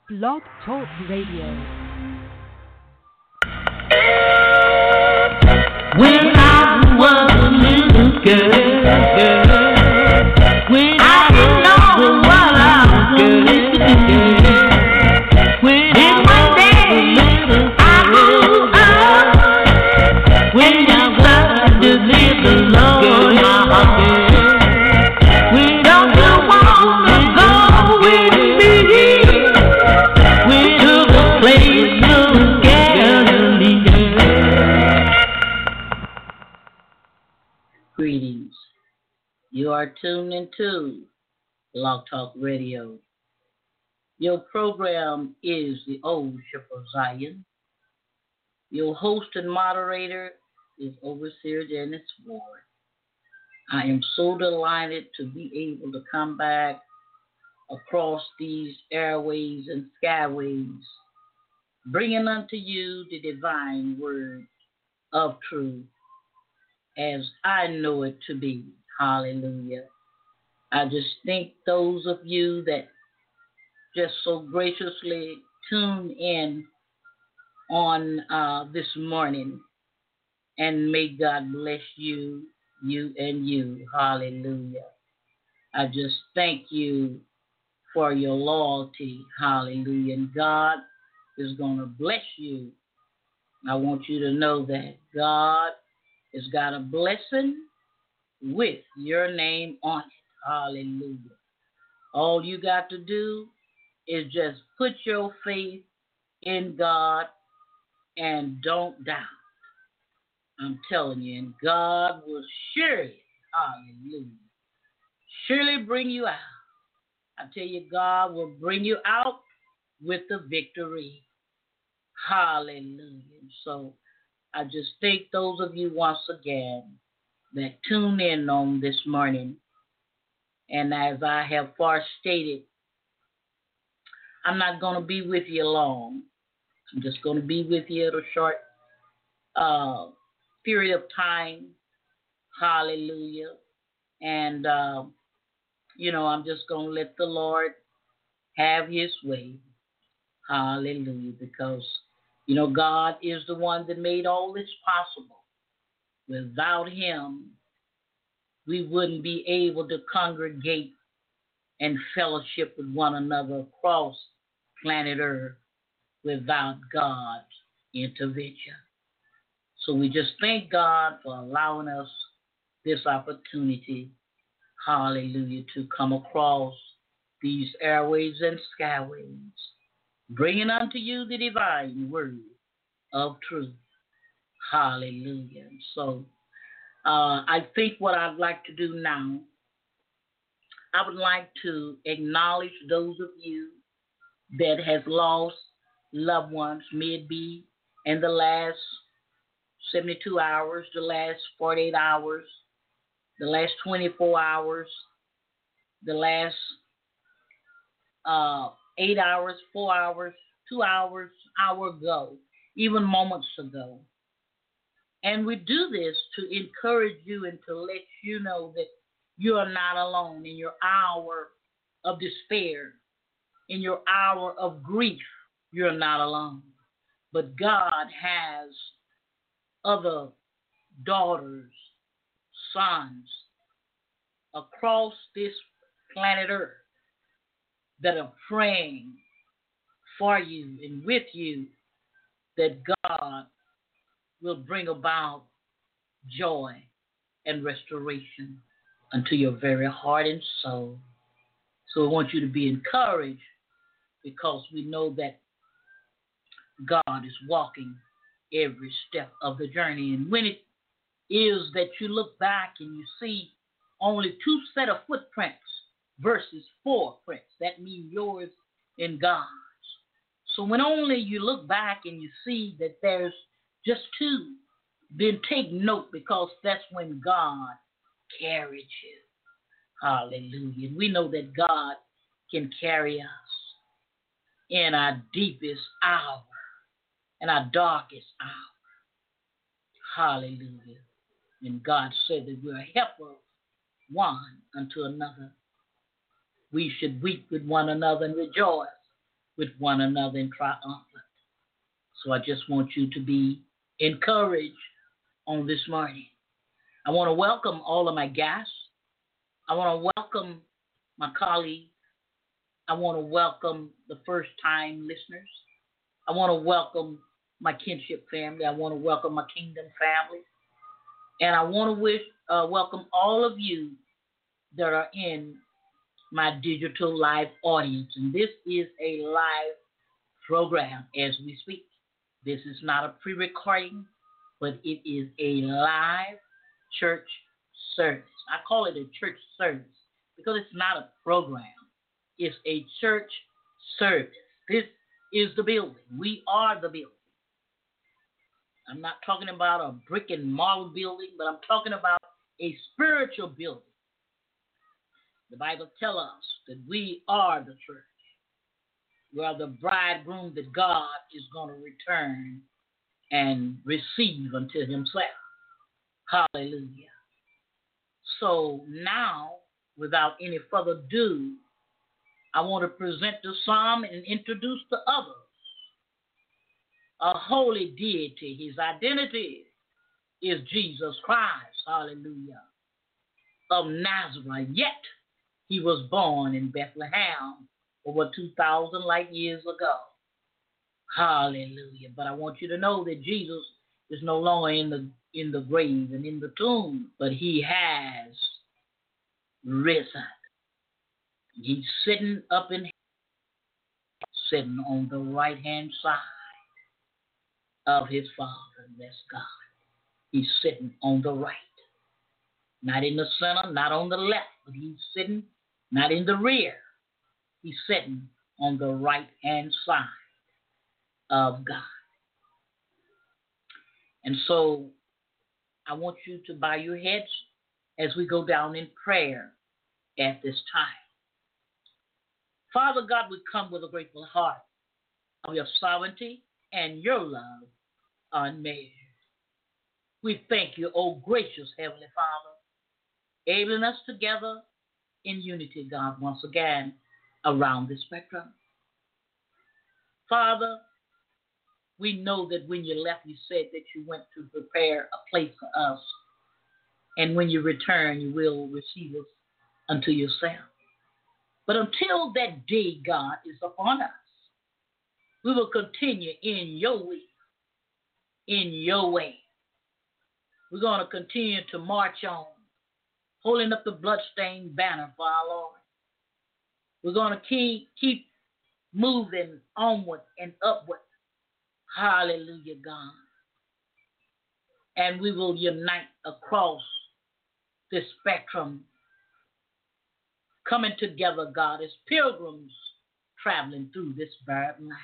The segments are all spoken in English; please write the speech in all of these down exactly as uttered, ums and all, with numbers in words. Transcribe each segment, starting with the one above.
Blog Talk Radio. When I was a little girl, girl, when I didn't know what I was girl, when then one day I grew up, when I started to live alone, my heart, we don't wanna go with me, we to the place of Galilee. Greetings. You are tuned into Blog Talk Radio. Your program is the Old Ship of Zion. Your host and moderator is Overseer Dennis Ward. I am so delighted to be able to come back across these airways and skyways, bringing unto you the divine word of truth, as I know it to be. Hallelujah. I just thank those of you that just so graciously tuned in on uh, this morning. And may God bless you, you and you. Hallelujah. I just thank you for your loyalty. Hallelujah. And God is going to bless you. I want you to know that God has got a blessing with your name on it. Hallelujah. All you got to do is just put your faith in God and don't doubt. I'm telling you, and God will surely, hallelujah, surely bring you out. I tell you, God will bring you out with the victory. Hallelujah. So I just thank those of you once again that tune in on this morning. And as I have far stated, I'm not going to be with you long. I'm just going to be with you at a short uh, period of time. Hallelujah. And, uh, you know, I'm just going to let the Lord have his way. Hallelujah. Because, you know, God is the one that made all this possible. Without him, we wouldn't be able to congregate and fellowship with one another across planet Earth without God's intervention. So we just thank God for allowing us this opportunity, hallelujah, to come across these airways and skyways, bringing unto you the divine word of truth. Hallelujah. So uh, I think what I'd like to do now, I would like to acknowledge those of you that has lost loved ones, may it be in the last seventy-two hours, the last forty-eight hours, the last twenty-four hours, the last uh, eight hours, four hours, two hours, hour ago, even moments ago. And we do this to encourage you and to let you know that you are not alone in your hour of despair, in your hour of grief. You're not alone. But God has other daughters, sons across this planet Earth that are praying for you and with you, that God will bring about joy and restoration unto your very heart and soul. So I want you to be encouraged, because we know that God is walking every step of the journey. And when it is that you look back and you see only two set of footprints versus four prints, that means yours and God's. So when only you look back and you see that there's just two, then take note, because that's when God carried you. Hallelujah. And we know that God can carry us in our deepest hour, in our darkest hour. Hallelujah. And God said that we're helpers one unto another. We should weep with one another and rejoice with one another in triumphant. So I just want you to be encouraged on this morning. I want to welcome all of my guests. I want to welcome my colleagues. I want to welcome the first-time listeners. I want to welcome my kinship family. I want to welcome my kingdom family. And I want to wish, uh, welcome all of you that are in my digital live audience. And this is a live program as we speak. This is not a pre-recording, but it is a live church service. I call it a church service because it's not a program. It's a church service. This is the building. We are the building. I'm not talking about a brick and mortar building, but I'm talking about a spiritual building. The Bible tells us that we are the church. We are the bridegroom that God is going to return and receive unto himself. Hallelujah. So now, without any further ado, I want to present the psalm and introduce the others. A holy deity. His identity is Jesus Christ. Hallelujah. Of Nazareth. Yet he was born in Bethlehem over two thousand light years ago. Hallelujah. But I want you to know that Jesus is no longer in the in the grave and in the tomb, but he has risen. He's sitting up in heaven, sitting on the right-hand side of his Father. That's God. He's sitting on the right. Not in the center, not on the left, but he's sitting not in the rear. He's sitting on the right-hand side of God. And so I want you to bow your heads as we go down in prayer at this time. Father God, we come with a grateful heart of your sovereignty and your love unmeasured. We thank you, O gracious Heavenly Father, enabling us together in unity, God, once again around the spectrum. Father, we know that when you left, you said that you went to prepare a place for us. And when you return, you will receive us unto yourself. But until that day, God, is upon us, we will continue in your will, in your way. We're going to continue to march on, holding up the bloodstained banner for our Lord. We're going to keep, keep moving onward and upward. Hallelujah, God. And we will unite across this spectrum, coming together, God, as pilgrims traveling through this barren land.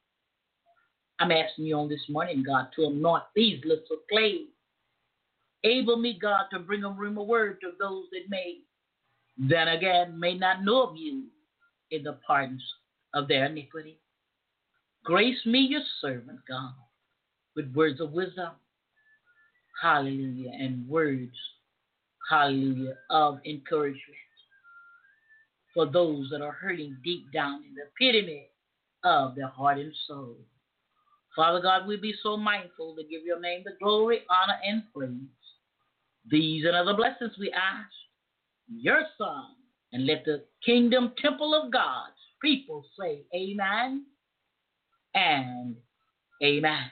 I'm asking you on this morning, God, to anoint these lips of clay. Able me, God, to bring a rumor word to those that may, then again, may not know of you in the pardons of their iniquity. Grace me, your servant, God, with words of wisdom, hallelujah, and words, hallelujah, of encouragement for those that are hurting deep down in the epitome of their heart and soul. Father God, we be so mindful to give your name the glory, honor, and praise. These and other blessings we ask, your Son, and let the kingdom temple of God's people say amen and amen.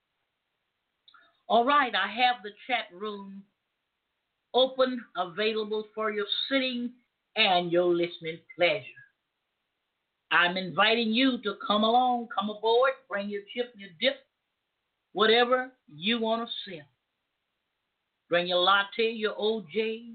All right, I have the chat room open, available for your sitting and your listening pleasure. I'm inviting you to come along, come aboard, bring your chip and your dip, whatever you want to sip. Bring your latte, your O J.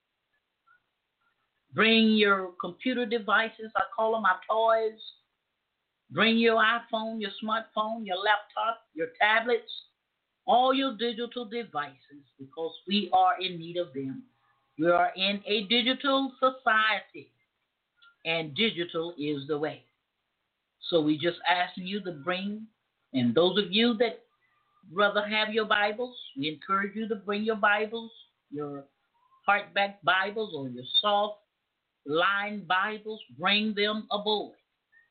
Bring your computer devices, I call them my toys. Bring your iPhone, your smartphone, your laptop, your tablets, all your digital devices, because we are in need of them. We are in a digital society, and digital is the way. So we just asking you to bring, and those of you that rather have your Bibles, we encourage you to bring your Bibles, your hardback Bibles or your soft line Bibles, bring them aboard.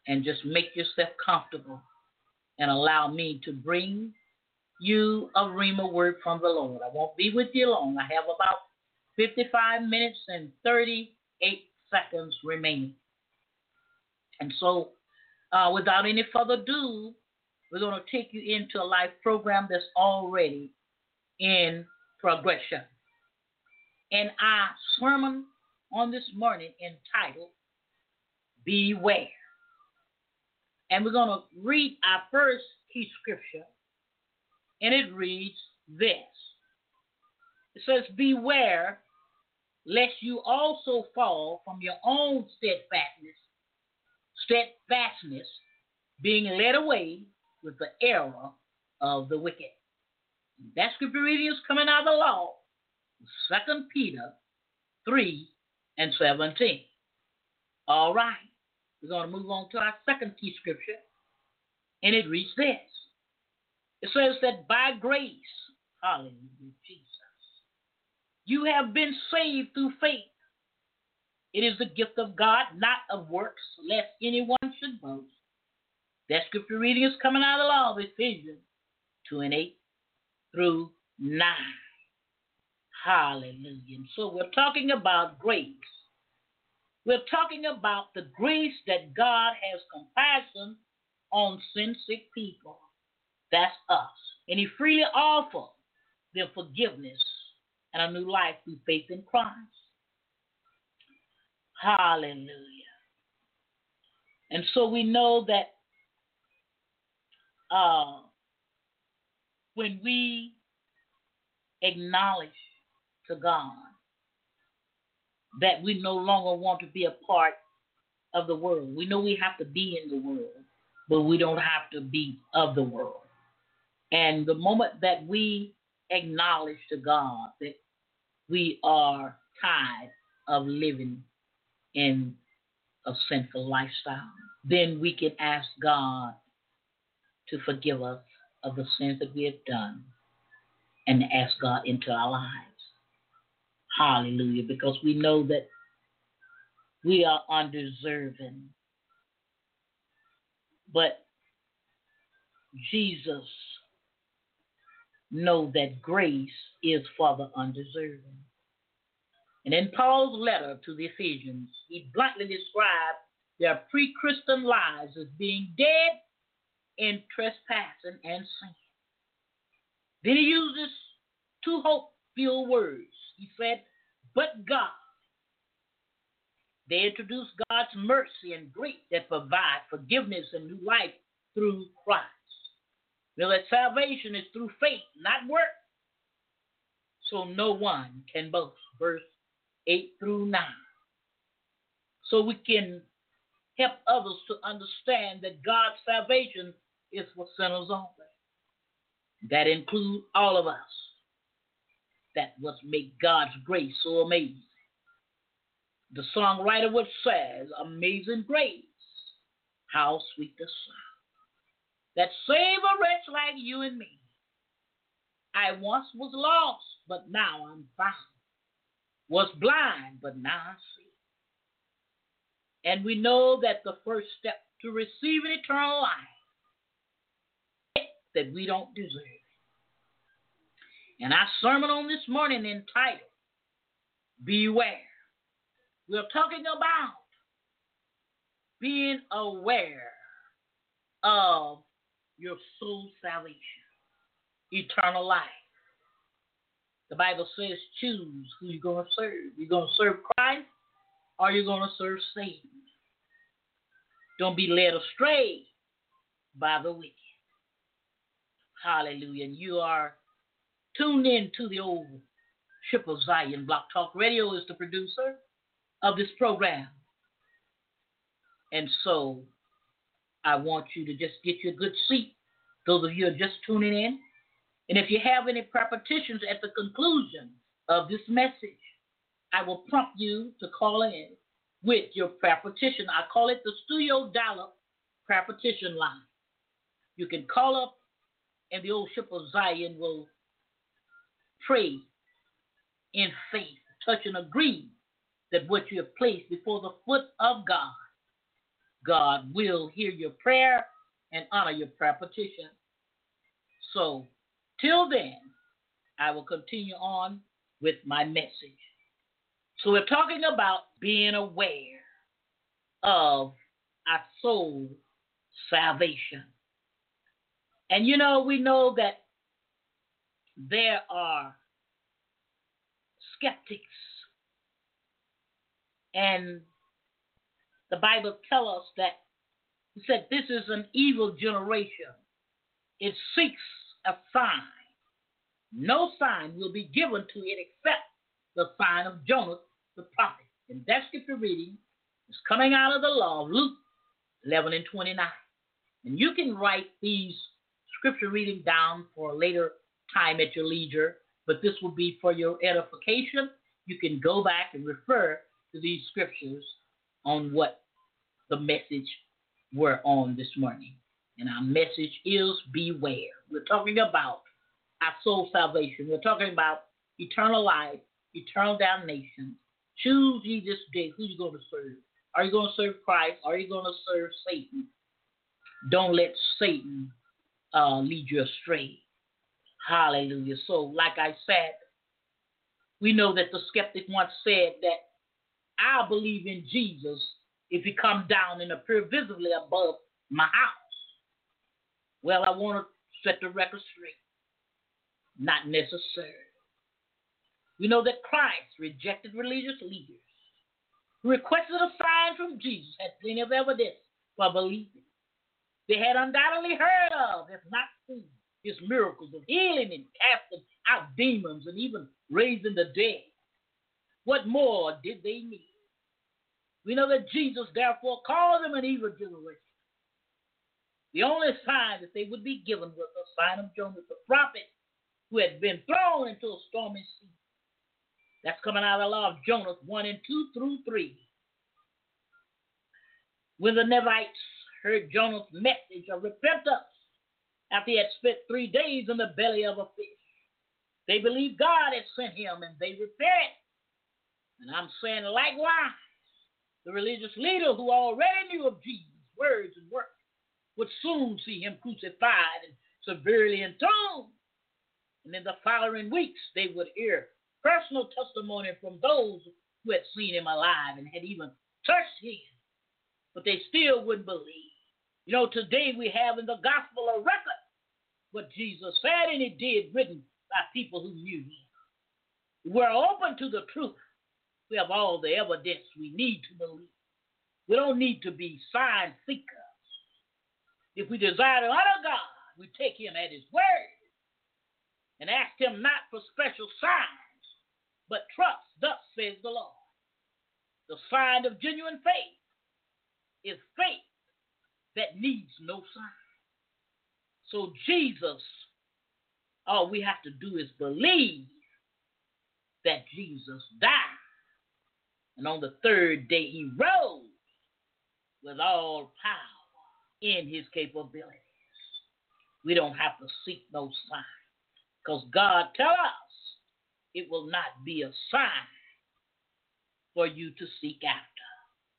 and just make yourself comfortable and allow me to bring you a rhema word from the Lord. I won't be with you long. I have about fifty-five minutes and thirty-eight seconds remaining. And so, uh, without any further ado, we're going to take you into a live program that's already in progression. And our sermon on this morning entitled, Beware. And we're going to read our first key scripture, and it reads this. It says, Beware, lest you also fall from your own steadfastness, steadfastness, being led away with the error of the wicked. That scripture reading is coming out of the law, Second Peter three and seventeen. All right. We're going to move on to our second key scripture, and it reads this. It says that by grace, hallelujah, Jesus, you have been saved through faith. It is the gift of God, not of works, lest anyone should boast. That scripture reading is coming out of the law of Ephesians two and eight through nine. Hallelujah. And so we're talking about grace. We're talking about the grace that God has compassion on sin-sick people. That's us. And he freely offers them forgiveness and a new life through faith in Christ. Hallelujah. And so we know that uh, when we acknowledge to God that we no longer want to be a part of the world. We know we have to be in the world, but we don't have to be of the world. And the moment that we acknowledge to God that we are tired of living in a sinful lifestyle, then we can ask God to forgive us of the sins that we have done and ask God into our lives. Hallelujah, because we know that we are undeserving. But Jesus knows that grace is for the undeserving. And in Paul's letter to the Ephesians, he bluntly described their pre-Christian lives as being dead in trespassing and sin. Then he uses two hope-filled words. He said, but God. They introduced God's mercy and grace that provide forgiveness and new life through Christ. Now that salvation is through faith, not work. So no one can boast. Verse eight through nine. So we can help others to understand that God's salvation is for sinners only. That includes all of us. That what makes God's grace so amazing. The songwriter would say, amazing grace, how sweet the sound that save a wretch like you and me. I once was lost, but now I'm found. Was blind, but now I see. And we know that the first step to receiving eternal life is that we don't deserve. And our sermon on this morning entitled, Beware. We're talking about being aware of your soul salvation, eternal life. The Bible says choose who you're going to serve. You're going to serve Christ or you're going to serve Satan. Don't be led astray by the wicked. Hallelujah. And you are tuned in to the old Ship of Zion. Block Talk Radio is the producer of this program. And so I want you to just get you a good seat, those of you who are just tuning in. And if you have any prayer petitions at the conclusion of this message, I will prompt you to call in with your prayer petition. I call it the Studio Dollar Prayer Petition Line. You can call up and the old Ship of Zion will pray in faith, touch and agree that what you have placed before the foot of God, God will hear your prayer and honor your prayer petition. So, till then, I will continue on with my message. So, we're talking about being aware of our soul salvation. And you know, we know that there are skeptics, and the Bible tells us that it said this is an evil generation. It seeks a sign. No sign will be given to it except the sign of Jonah the prophet. And that scripture reading is coming out of the law of Luke eleven and twenty-nine. And you can write these scripture readings down for a later time at your leisure, but this will be for your edification. You can go back and refer to these scriptures on what the message we're on this morning. And our message is beware. We're talking about our soul salvation. We're talking about eternal life, eternal damnation. Choose ye this day who you're going to serve. Are you going to serve Christ? Are you going to serve Satan? Don't let Satan uh, lead you astray. Hallelujah. So, like I said, we know that the skeptic once said that I believe in Jesus if he comes down and appear visibly above my house. Well, I want to set the record straight. Not necessary. We know that Christ rejected religious leaders who requested a sign from Jesus, had plenty of evidence for believing. They had undoubtedly heard of, if not seen, his miracles of healing and casting out demons and even raising the dead. What more did they need? We know that Jesus therefore called them an evil generation. The only sign that they would be given was the sign of Jonah the prophet, who had been thrown into a stormy sea. That's coming out of the law of Jonah one and two through three. When the Ninevites heard Jonah's message of repentance after he had spent three days in the belly of a fish, they believed God had sent him and they repented. And I'm saying likewise, the religious leader who already knew of Jesus' words and works would soon see him crucified and severely entombed. And in the following weeks, they would hear personal testimony from those who had seen him alive and had even touched him. But they still wouldn't believe. You know, today we have in the gospel a record what Jesus said and he did, written by people who knew him. We're open to the truth. We have all the evidence we need to believe. We don't need to be sign seekers. If we desire to honor God, we take him at his word and ask him not for special signs, but trust, thus says the Lord. The sign of genuine faith is faith that needs no sign. So Jesus, all we have to do is believe that Jesus died. And on the third day he rose with all power in his capabilities. We don't have to seek no sign, because God tells us it will not be a sign for you to seek after.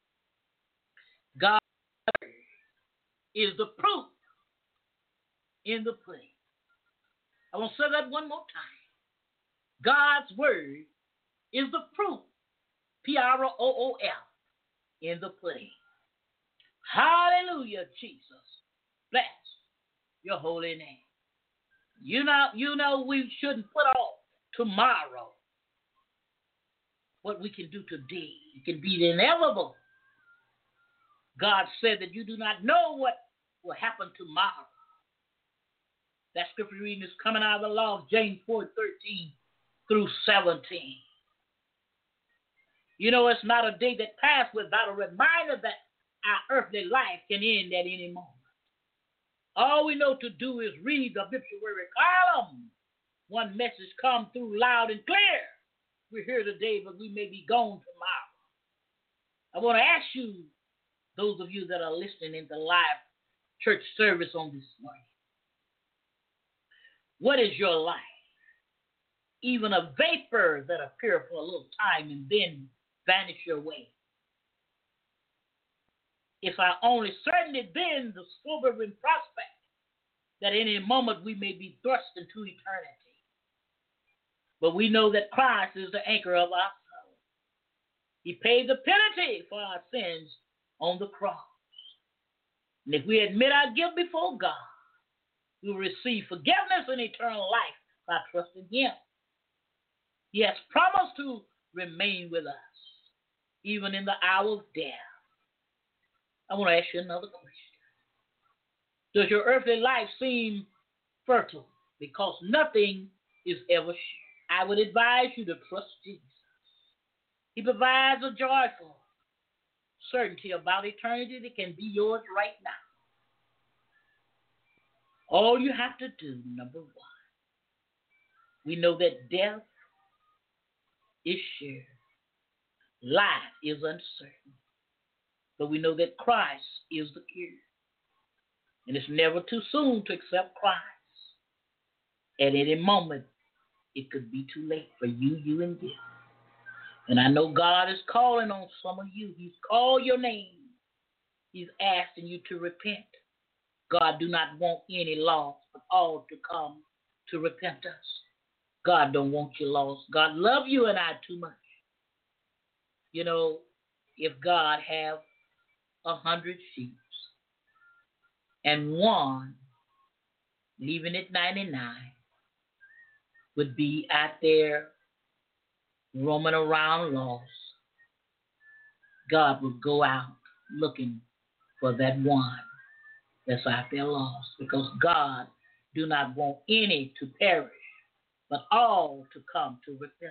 God's word is the proof in the pudding. I want to say that one more time. God's word is the proof, P R O O F, in the pudding. Hallelujah, Jesus. Bless your holy name. You know, you know we shouldn't put off tomorrow what we can do today. It can be the inevitable. God said that you do not know what will happen tomorrow. That scripture reading is coming out of the law of James four thirteen through seventeen. You know, it's not a day that passed without a reminder that our earthly life can end at any moment. All we know to do is read the obituary column. One message comes through loud and clear. We're here today, but we may be gone tomorrow. I want to ask you, those of you that are listening in the live church service on this morning, what is your life? Even a vapor that appears for a little time and then vanish away. if I only certainly then the sobering prospect that any moment we may be thrust into eternity. But we know that Christ is the anchor of our soul. He paid the penalty for our sins on the cross. And if we admit our guilt before God, we will receive forgiveness and eternal life by trusting Him. He has promised to remain with us, even in the hour of death. I want to ask you another question. Does your earthly life seem fertile? Because nothing is ever sure. I would advise you to trust Jesus. He provides a joyful certainty about eternity that can be yours right now. All you have to do, number one, we know that death is sure. Life is uncertain. But we know that Christ is the cure. And it's never too soon to accept Christ. At any moment, it could be too late for you, you, and you. And I know God is calling on some of you. He's called your name. He's asking you to repent. God do not want any lost, but all to come to repentance. God don't want you lost. God love you and I too much. You know, if God have a hundred sheep and one leaving at ninety-nine would be out there roaming around lost, God would go out looking for that one that's out there lost, because God do not want any to perish, but all to come to repentance.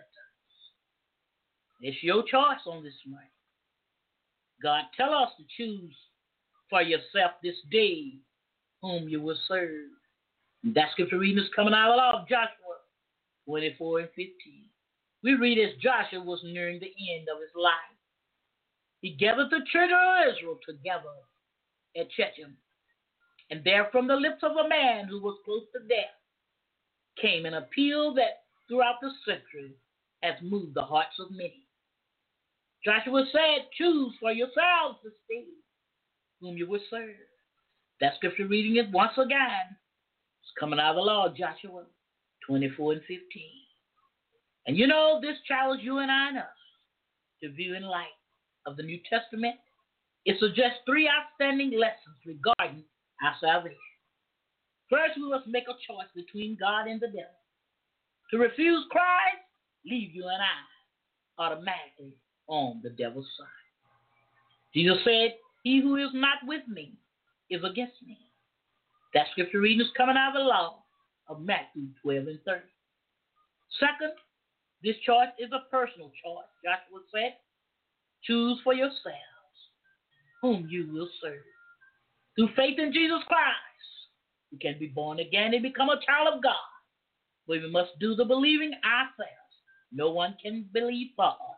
It's your choice on this morning. God tell us to choose for yourself this day whom you will serve. And that scripture reading is coming out of Joshua twenty-four and fifteen. We read as Joshua was nearing the end of his life. He gathered the children of Israel together at Shechem, and there from the lips of a man who was close to death came an appeal that throughout the century has moved the hearts of many. Joshua said, choose for yourselves this day whom you will serve. That scripture reading it once again. It's coming out of the law, Joshua twenty-four and fifteen. And you know, this challenge you and I and us to view in light of the New Testament. It suggests three outstanding lessons regarding our salvation. First, we must make a choice between God and the devil. To refuse Christ, leave you and I automatically on the devil's side. Jesus said, he who is not with me is against me. That scripture reading is coming out of the law of Matthew twelve and thirty. Second, this choice is a personal choice. Joshua said, choose for yourselves whom you will serve. Through faith in Jesus Christ, we can be born again and become a child of God. But we must do the believing ourselves. No one can believe for us.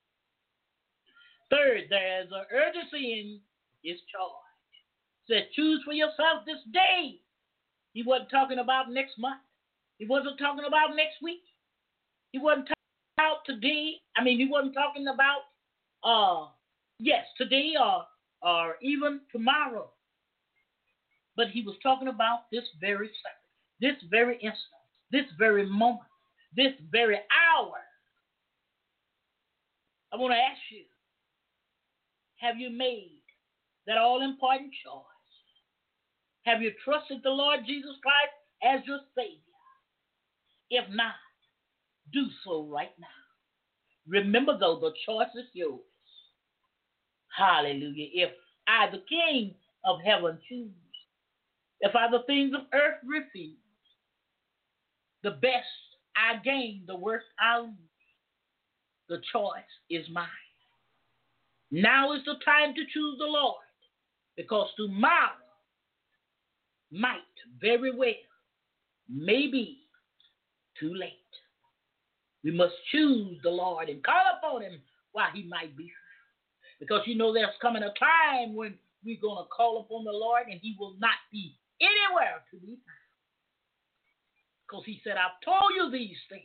Third, there is an urgency in his charge. He said, choose for yourself this day. He wasn't talking about next month. He wasn't talking about next week. He wasn't talking about today. I mean, he wasn't talking about, uh, yes, today or, or even tomorrow. But he was talking about this very second, this very instant, this very moment, this very hour. I want to ask you, have you made that all-important choice? Have you trusted the Lord Jesus Christ as your Savior? If not, do so right now. Remember, though, the choice is yours. Hallelujah. If I, the King of heaven, choose, if I, the things of earth, refuse, the best I gain, the worst I lose. The choice is mine. Now is the time to choose the Lord, because tomorrow might very well, maybe too late. We must choose the Lord and call upon him while he might be found. Because you know there's coming a time when we're going to call upon the Lord and he will not be anywhere to be found. Because he said, I've told you these things.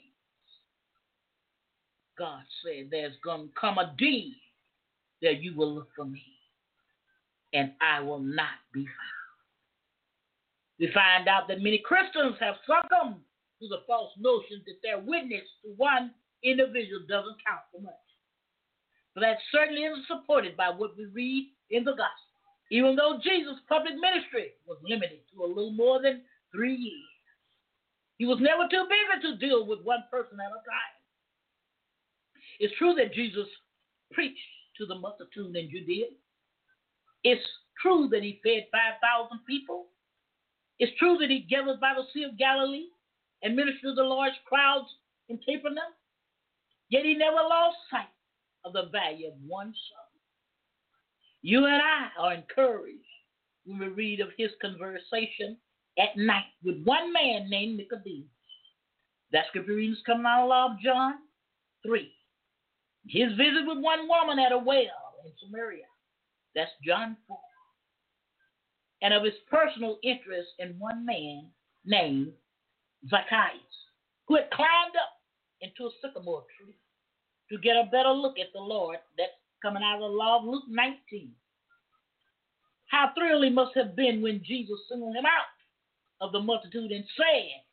God said there's going to come a day that you will look for me. and I will not be found. We find out that many Christians have succumbed to the false notion that their witness to one individual doesn't count for much. But that certainly isn't supported by what we read in the gospel. Even though Jesus' public ministry was limited to a little more than three years, he was never too busy to deal with one person at a time. It's true that Jesus preached to the multitude in Judea. It's true that he fed five thousand people. It's true that he gathered by the Sea of Galilee and ministered to large crowds in Capernaum. Yet he never lost sight of the value of one soul. You and I are encouraged when we read of his conversation at night with one man named Nicodemus. That scripture reading is coming out of the law of John three. His visit with one woman at a well in Samaria. That's John four. And of his personal interest in one man named Zacchaeus, who had climbed up into a sycamore tree to get a better look at the Lord. That's coming out of the law of Luke nineteen. How thrilled he must have been when Jesus singled him out of the multitude and said,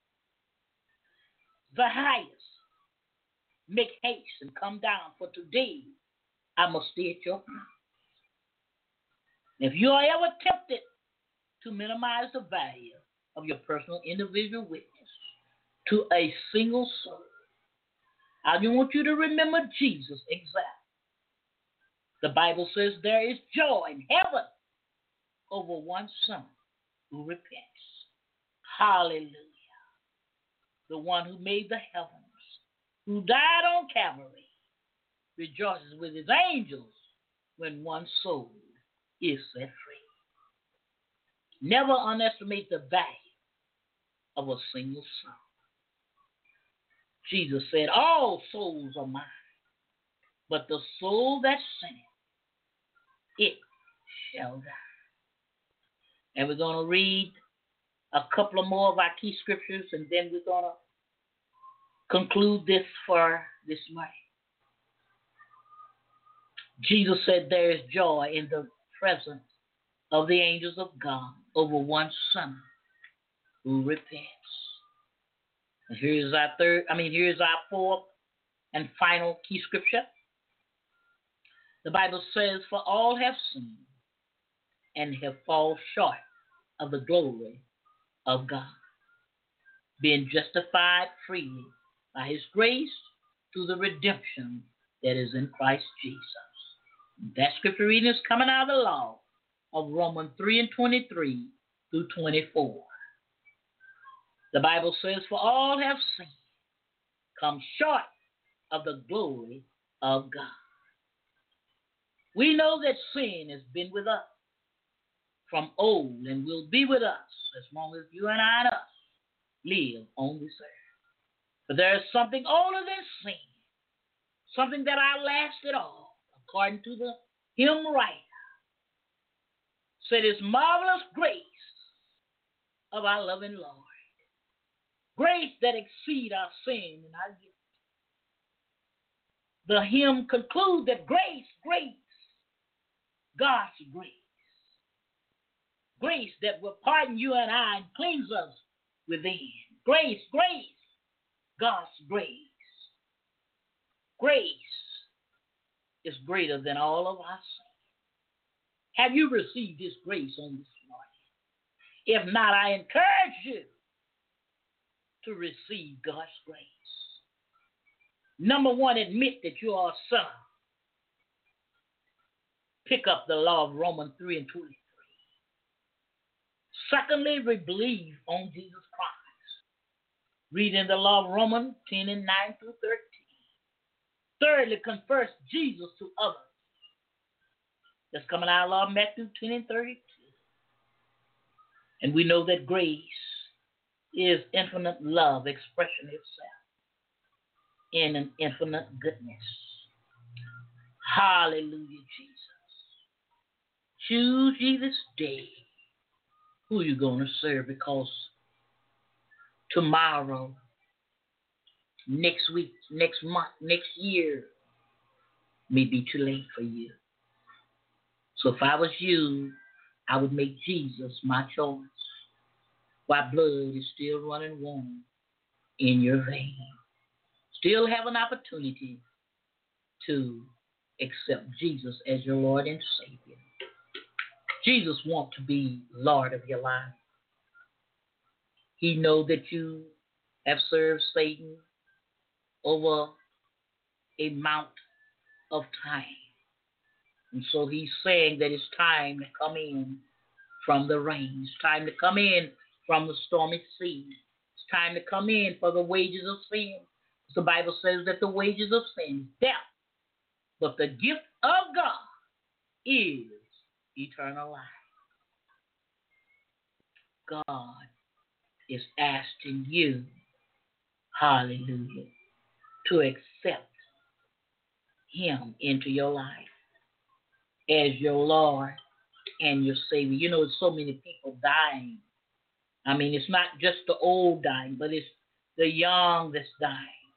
Zacchaeus, make haste and come down, for today I must stay at your house. If you are ever tempted to minimize the value of your personal individual witness to a single soul, I just want you to remember Jesus exactly. The Bible says there is joy in heaven over one son who repents. Hallelujah. The one who made the heavens, who died on Calvary, rejoices with his angels when one soul is set free. Never underestimate the value of a single soul. Jesus said, all souls are mine, but the soul that sinneth, it shall die. And we're going to read a couple of more of our key scriptures, and then we're going to conclude this for this morning. Jesus said there is joy in the presence of the angels of God over one son who repents. And here's our third, I mean, here's our fourth and final key scripture. The Bible says, for all have sinned and have fallen short of the glory of God, being justified freely by his grace through the redemption that is in Christ Jesus. That scripture reading is coming out of the law of Romans three and twenty-three through twenty-four. The Bible says, for all have sinned, come short of the glory of God. We know that sin has been with us from old and will be with us as long as you and I and us live on this earth. But there is something older than sin, something that outlasted all, according to the hymn writer. Said, it's marvelous grace of our loving Lord. Grace that exceed our sin and our guilt. The hymn concludes that grace, grace, God's grace. Grace that will pardon you and I and cleanse us within. Grace, grace, God's grace. Grace is greater than all of our sin. Have you received this grace on this morning? If not, I encourage you to receive God's grace. Number one, admit that you are a son. Pick up the law of Romans three and twenty-three. Secondly, we believe on Jesus Christ. Read in the law of Romans ten and nine through thirteen. Thirdly, confess Jesus to others. That's coming out of the law of Matthew ten and thirty-two. And we know that grace is infinite love expression itself in an infinite goodness. Hallelujah, Jesus. Choose ye this day who you're going to serve, because tomorrow, next week, next month, next year may be too late for you. So if I was you, I would make Jesus my choice while blood is still running warm in your vein. Still have an opportunity to accept Jesus as your Lord and Savior. Jesus wants to be Lord of your life. He knows that you have served Satan over a mount of time. And so he's saying that it's time to come in from the rain. It's time to come in from the stormy sea. It's time to come in for the wages of sin. The Bible says that the wages of sin is death, but the gift of God is eternal life. God is asking you, hallelujah, to accept him into your life as your Lord and your Savior. You know, there's so many people dying. I mean, it's not just the old dying, but it's the young that's dying.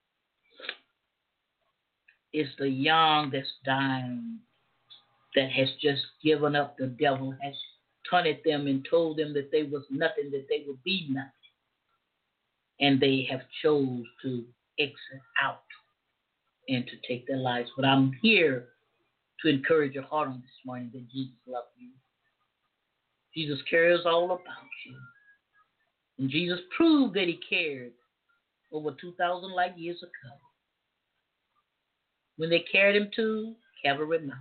It's the young that's dying that has just given up. The devil has taunted them and told them that they was nothing, that they would be nothing. And they have chose to exit out and to take their lives. But I'm here to encourage your heart on this morning that Jesus loves you. Jesus cares all about you. And Jesus proved that he cared over two thousand light years ago when they carried him to Calvary Mountain.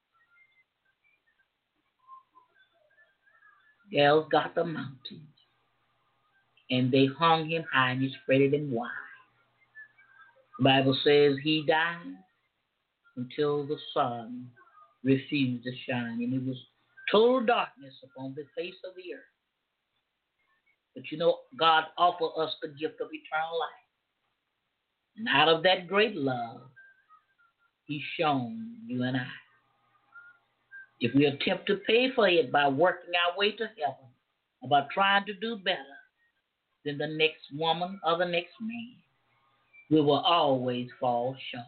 Gals got the mountain, and they hung him high and he spread it in wide. The Bible says he died until the sun refused to shine, and it was total darkness upon the face of the earth. But you know, God offered us the gift of eternal life. And out of that great love, he's shown you and I. If we attempt to pay for it by working our way to heaven, about trying to do better than the next woman or the next man, we will always fall short.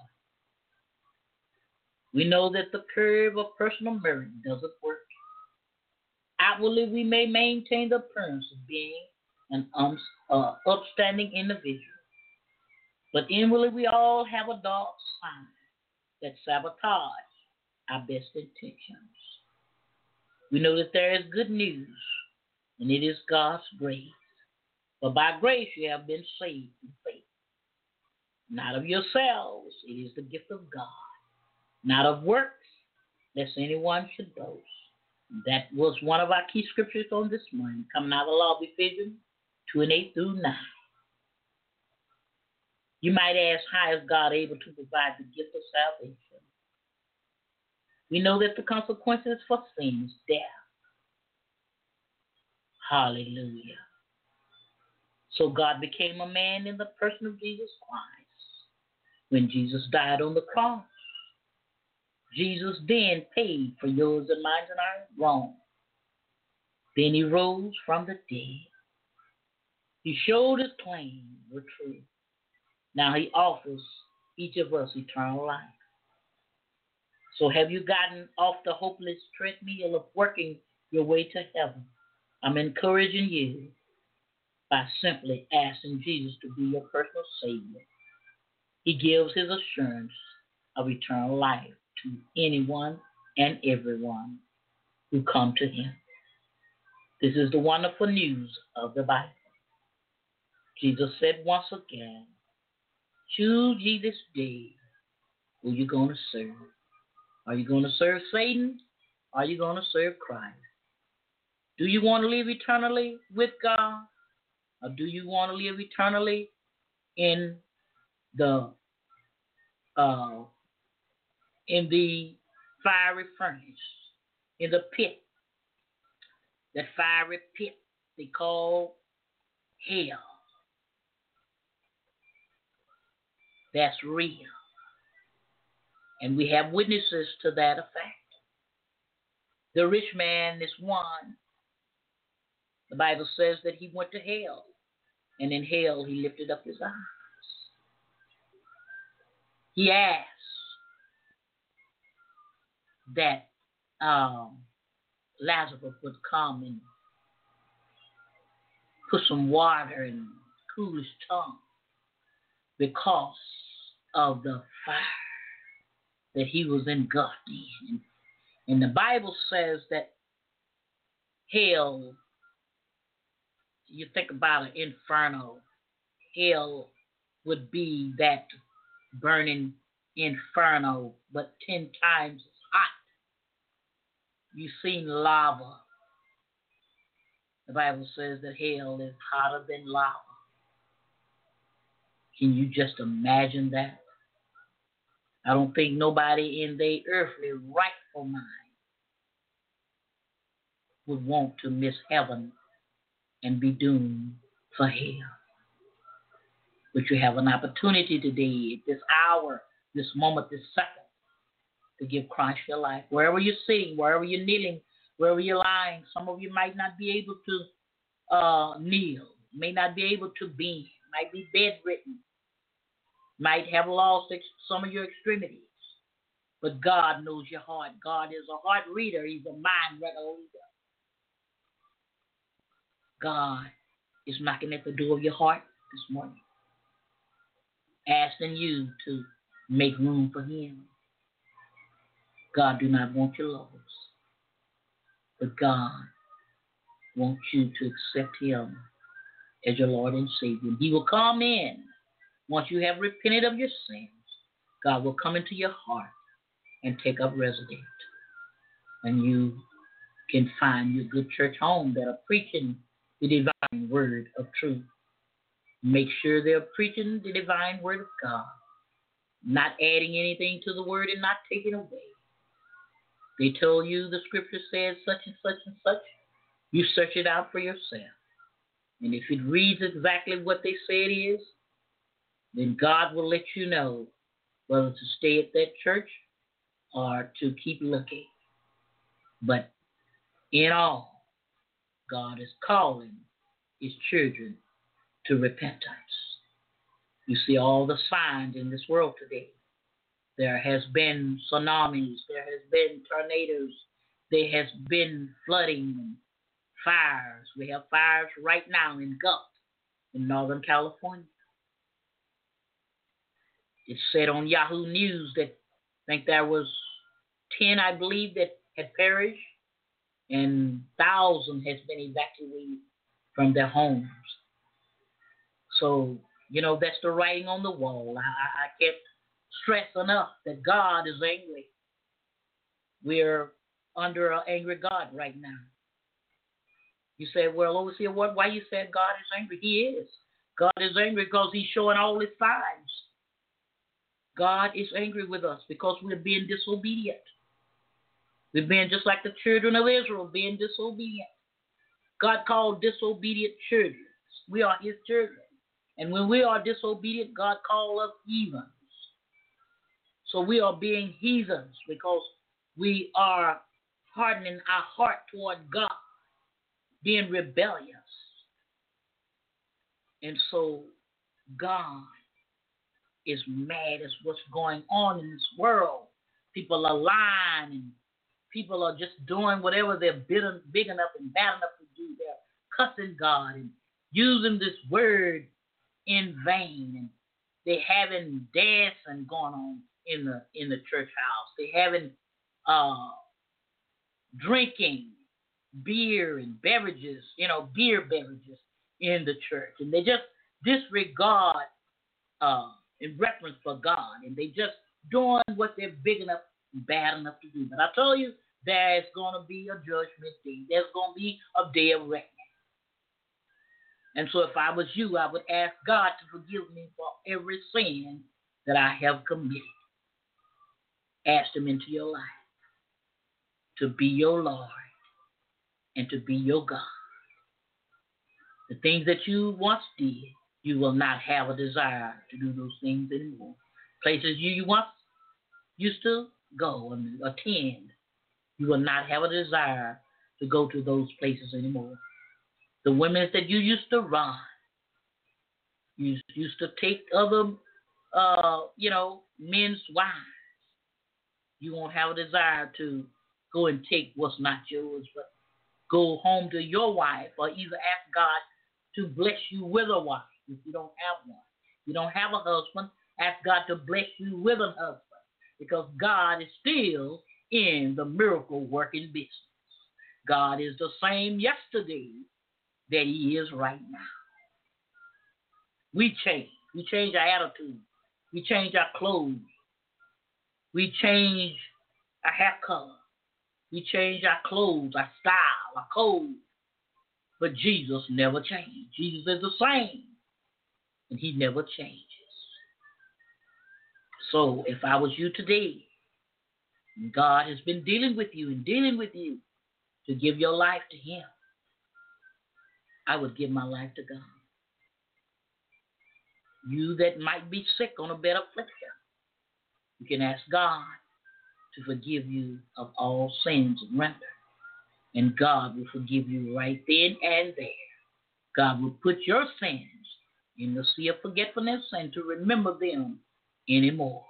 We know that the curve of personal merit doesn't work. Outwardly, we may maintain the appearance of being an um, uh, upstanding individual, but inwardly, we all have a dark side that sabotage our best intentions. We know that there is good news, and it is God's grace. For by grace you have been saved through faith. Not of yourselves, it is the gift of God. Not of works, lest anyone should boast. That was one of our key scriptures on this morning, coming out of the law of Ephesians two and eight through nine. You might ask, how is God able to provide the gift of salvation? We know that the consequences for sin is death. Hallelujah. So God became a man in the person of Jesus Christ. When Jesus died on the cross, Jesus then paid for yours and mine and our wrong. Then he rose from the dead. He showed his claims were true. Now he offers each of us eternal life. So have you gotten off the hopeless treadmill of working your way to heaven? I'm encouraging you by simply asking Jesus to be your personal Savior. He gives his assurance of eternal life to anyone and everyone who come to him. This is the wonderful news of the Bible. Jesus said once again, choose ye this day who you're going to serve. Are you going to serve Satan? Or are you going to serve Christ? Do you want to live eternally with God? Or do you want to live eternally in the uh, in the fiery furnace, in the pit, that fiery pit they call hell? That's real. And we have witnesses to that effect. The rich man is one. The Bible says that he went to hell, and in hell he lifted up his eyes. He asked that um, Lazarus would come and put some water and cool his tongue because of the fire that he was engulfed in. And the Bible says that hell, you think about an inferno, hell would be that burning inferno, but ten times as hot. You've seen lava. The Bible says that hell is hotter than lava. Can you just imagine that? I don't think nobody in their earthly rightful mind would want to miss heaven and be doomed for hell. But you have an opportunity today, at this hour, this moment, this second, to give Christ your life. Wherever you're sitting, wherever you're kneeling, wherever you're lying, some of you might not be able to uh, kneel, may not be able to bend, might be bedridden, might have lost ex- some of your extremities. But God knows your heart. God is a heart reader. He's a mind regulator. God is knocking at the door of your heart this morning, asking you to make room for him. God do not want your loss, but God wants you to accept him as your Lord and Savior. He will come in once you have repented of your sins. God will come into your heart and take up residence, and you can find your good church home that are preaching the divine word of truth. Make sure they're preaching the divine word of God, not adding anything to the word and not taking away. They told you the scripture says such and such and such. You search it out for yourself. And if it reads exactly what they say it is, then God will let you know whether to stay at that church or to keep looking. But in all, God is calling his children to repentance. You see all the signs in this world today. There has been tsunamis, there has been tornadoes, there has been flooding and fires. We have fires right now in Gulf, in Northern California. It said on Yahoo News that I think there was ten, I believe, that had perished, and thousands has been evacuated from their homes. So, you know, that's the writing on the wall. I, I can't stress enough that God is angry. We're under an angry God right now. You say, well, overseer, what? Why you said God is angry? He is. God is angry because he's showing all his signs. God is angry with us because we're being disobedient. We're being just like the children of Israel, being disobedient. God called disobedient children. We are his children. And when we are disobedient, God called us heathens. So we are being heathens because we are hardening our heart toward God, being rebellious. And so God is mad at what's going on in this world. People are lying and people are just doing whatever they're big, big enough and bad enough to do. They're cussing God and using this word in vain. And they're having dancing going on in the in the church house. They're having uh, drinking beer and beverages, you know, beer beverages in the church. And they just disregard uh, in reference for God. And they just doing what they're big enough and bad enough to do. But I told you, there's going to be a judgment day. There's going to be a day of reckoning. And so if I was you, I would ask God to forgive me for every sin that I have committed. Ask him into your life to be your Lord and to be your God. The things that you once did, you will not have a desire to do those things anymore. Places you, you once used to go and attend, you will not have a desire to go to those places anymore. The women that you used to run, you used to take other, uh, you know, men's wives. You won't have a desire to go and take what's not yours, but go home to your wife, or either ask God to bless you with a wife if you don't have one. If you don't have a husband, ask God to bless you with a husband, because God is still in the miracle working business. God is the same yesterday that he is right now. We change. We change our attitude. We change our clothes. We change our hair color. We change our clothes, our style, our code. But Jesus never changed. Jesus is the same, and he never changes. So if I was you today, and God has been dealing with you and dealing with you to give your life to him, I would give my life to God. You that might be sick on a bed of affliction, you can ask God to forgive you of all sins and render. And God will forgive you right then and there. God will put your sins in the sea of forgetfulness and to remember them anymore.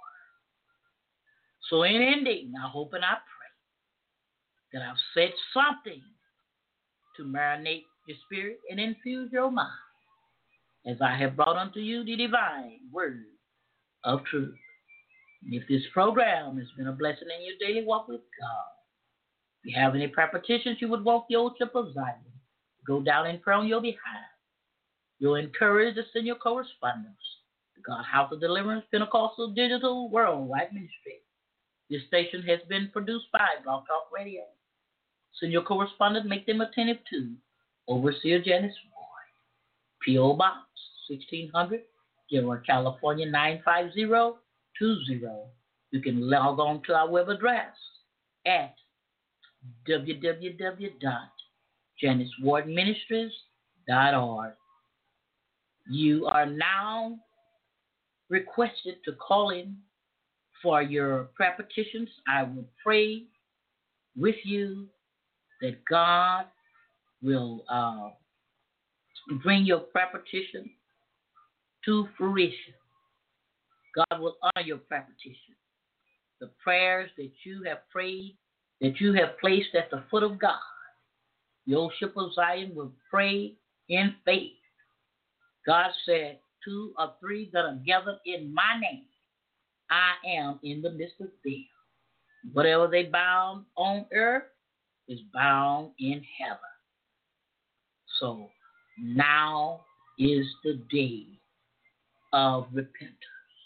So in ending, I hope and I pray that I've said something to marinate your spirit and infuse your mind, as I have brought unto you the divine word of truth. And if this program has been a blessing in your daily walk with God, if you have any prayer petitions you would want the Old Ship of Zion to go down in prayer on your behalf, you're encouraged to send your correspondence to God House of Deliverance Pentecostal Digital Worldwide Ministry. This station has been produced by Blog Talk Radio. Send your correspondence, make them attentive to Overseer Janice Ward, P O. Box sixteen hundred, Gilroy, California nine five zero two zero. You can log on to our web address at w w w dot janice ward ministries dot org. You are now requested to call in for your prayer petitions. I will pray with you that God will uh, bring your prayer petition to fruition. God will honor your prayer petition. The prayers that you have prayed, that you have placed at the foot of God, the Old Ship of Zion will pray in faith. God said, two or three that are gathered in my name, I am in the midst of them. Whatever they bound on earth is bound in heaven. So now is the day of repentance.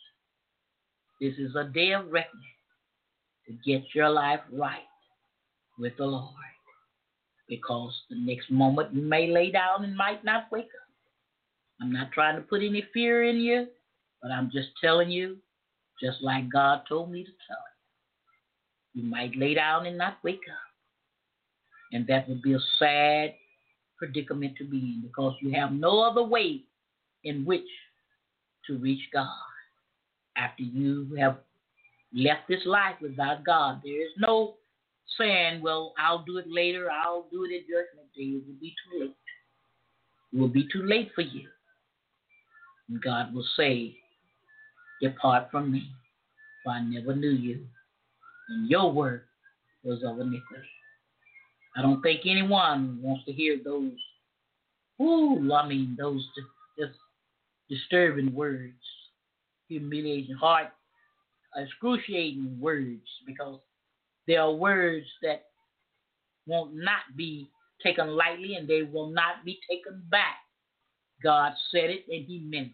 This is a day of reckoning to get your life right with the Lord. Because the next moment you may lay down and might not wake up. I'm not trying to put any fear in you, but I'm just telling you, just like God told me to tell you. You might lay down and not wake up. And that would be a sad predicament to be in, because you have no other way in which to reach God. After you have left this life without God, there is no saying, well, I'll do it later, I'll do it at judgment day. It will be too late. It will be too late for you. And God will say, depart from me, for I never knew you, and your work was of iniquity. I don't think anyone wants to hear those, ooh, I mean, those just disturbing words, humiliating, heart, excruciating words, because they are words that will not be taken lightly and they will not be taken back. God said it and he meant it.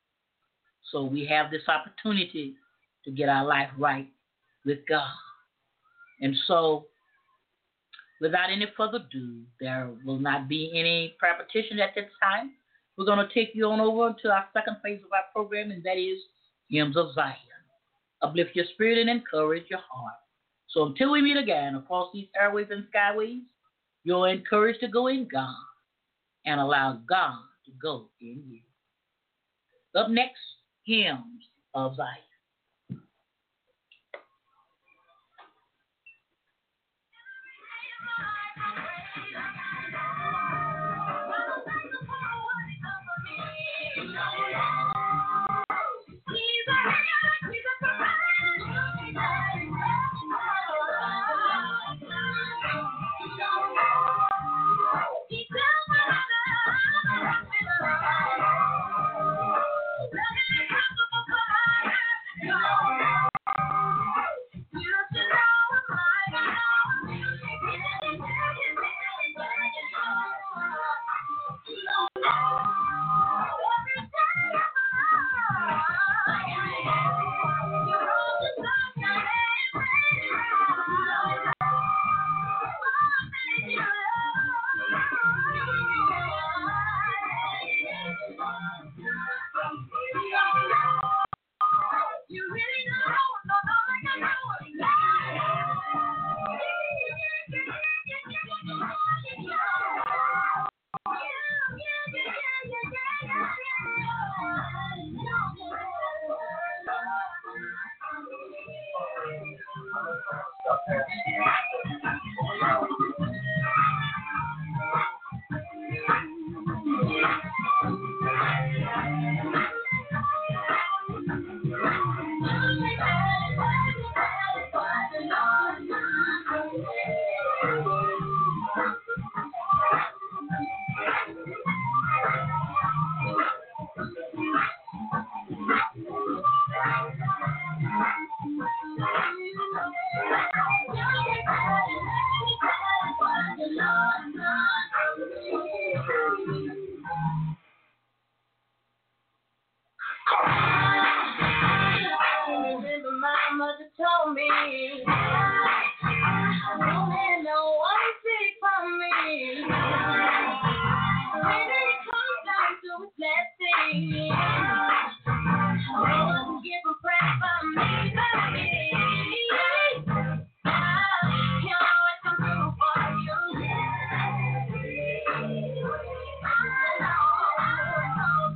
So we have this opportunity to get our life right with God. And so, without any further ado, there will not be any prayer petition at this time. We're going to take you on over to our second phase of our program, and that is Hymns of Zion. Uplift your spirit and encourage your heart. So until we meet again across these airways and skyways, you're encouraged to go in God and allow God to go in you. Up next, Hymns of Zion. I remember my mother told me, don't let no one take from me. When it comes down to its blessing, no one give a crap about me but me. He'll always come through for you. I know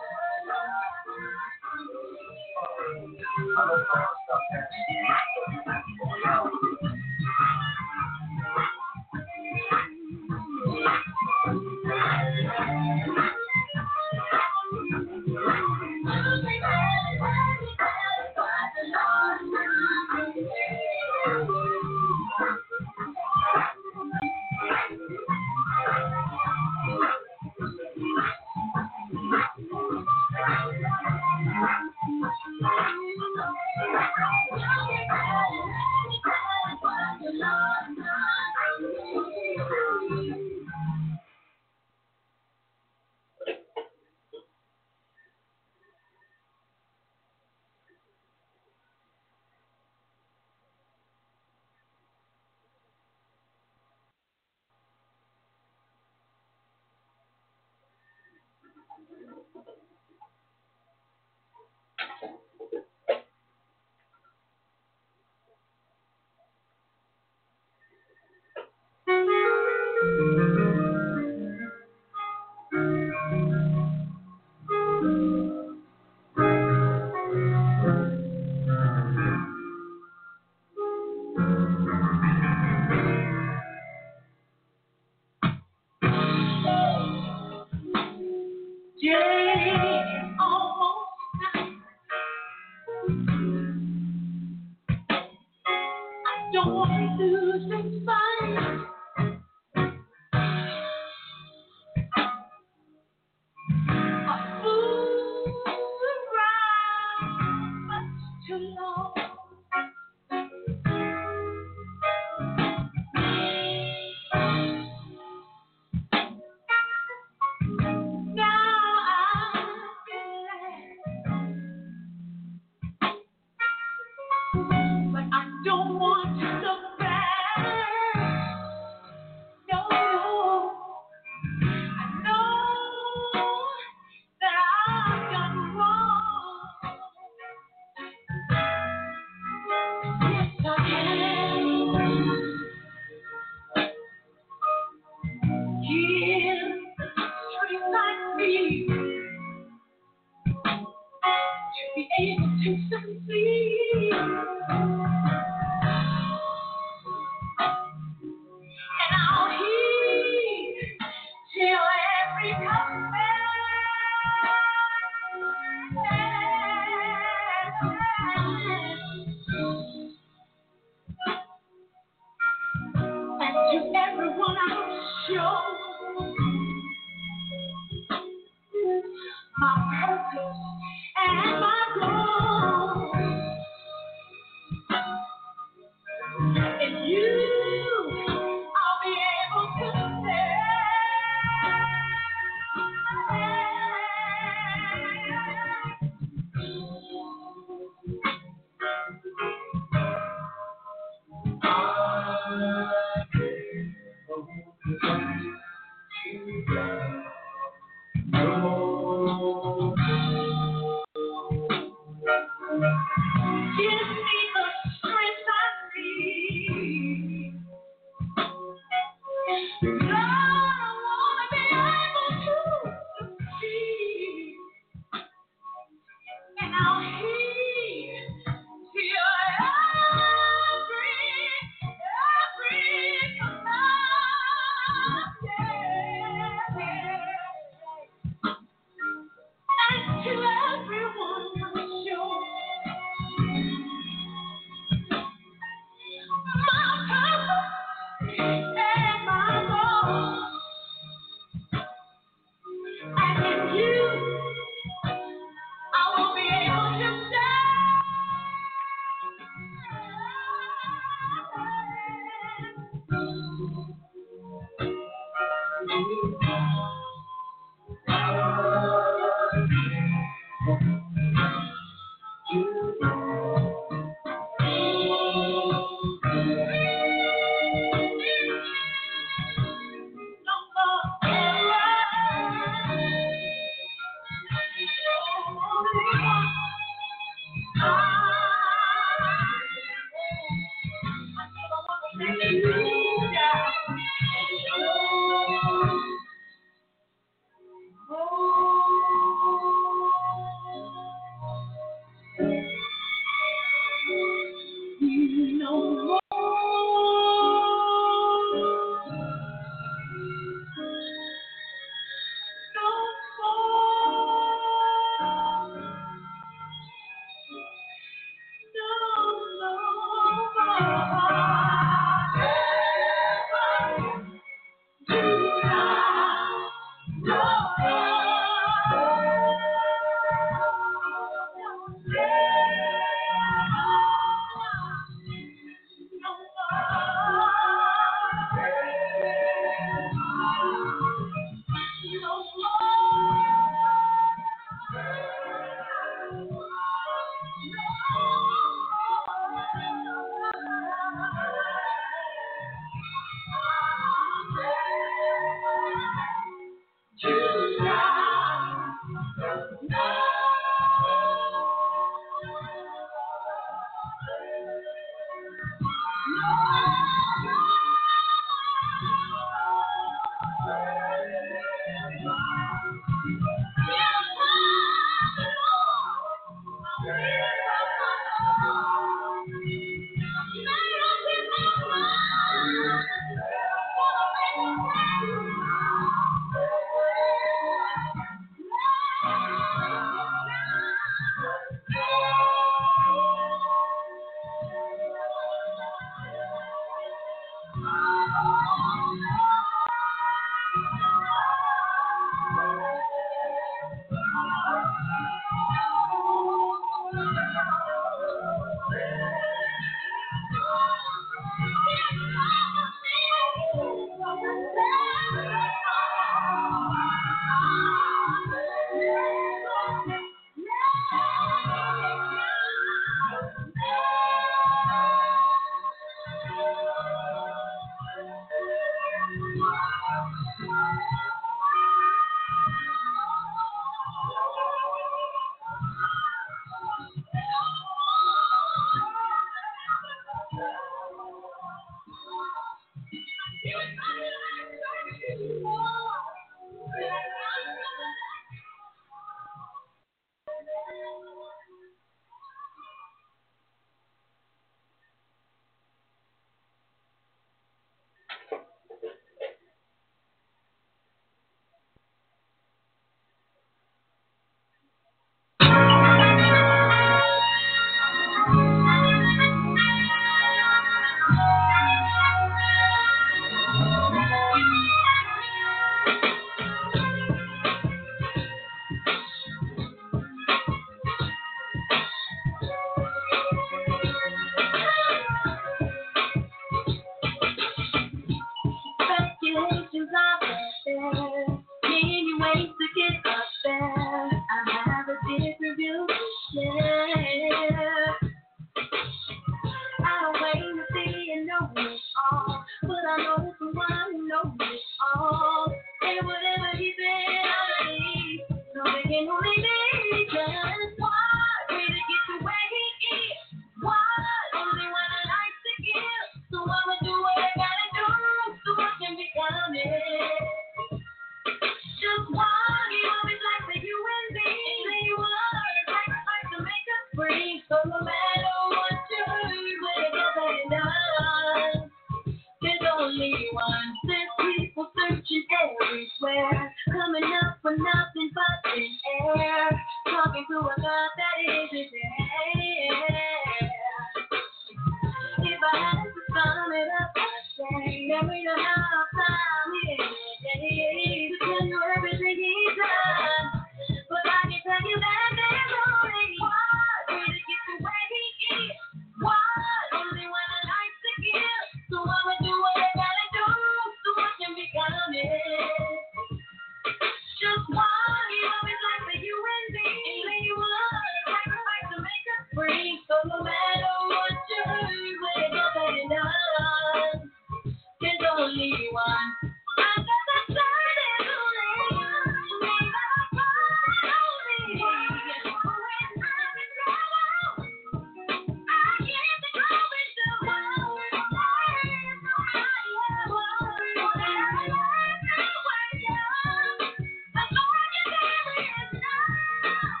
can only be just one way to get to where he is. One, only one I like to give. So I'ma do what I gotta do so I can become it. Just one, he always like for you and me. Say you are sacrifice to make us free. So no matter what you hurt, we're gonna done. There's only one. There's people searching everywhere, coming up for nothing but thin air, talking to a God that isn't there. If I had to sum it up, I'd say that we don't have time here to tell you everything he's done. But I can tell you that there's only one way to get to where he is. One, only one I like to give. So I'ma do what I gotta do so I can become it. Just one, he always like for you and me. Say you would sacrifice to make us free. So no matter what you hurt, we're gonna done. There's only one. I got the sun, there's only one. We got a fire only. When I'm in trouble, I give the glory to one. There's nobody else. Whatever I do, I do. The Lord is there is none.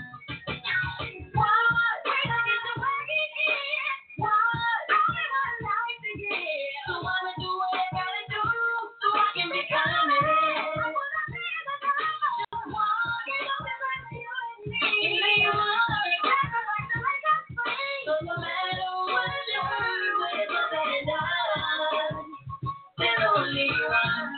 One, we don't get to where he is. One, only one life to give. So I'ma do what I gotta do so I can become it. Just one, he always like for you and me. Say you would sacrifice to make us free. So no matter what you hurt, we're gonna done. There's only one.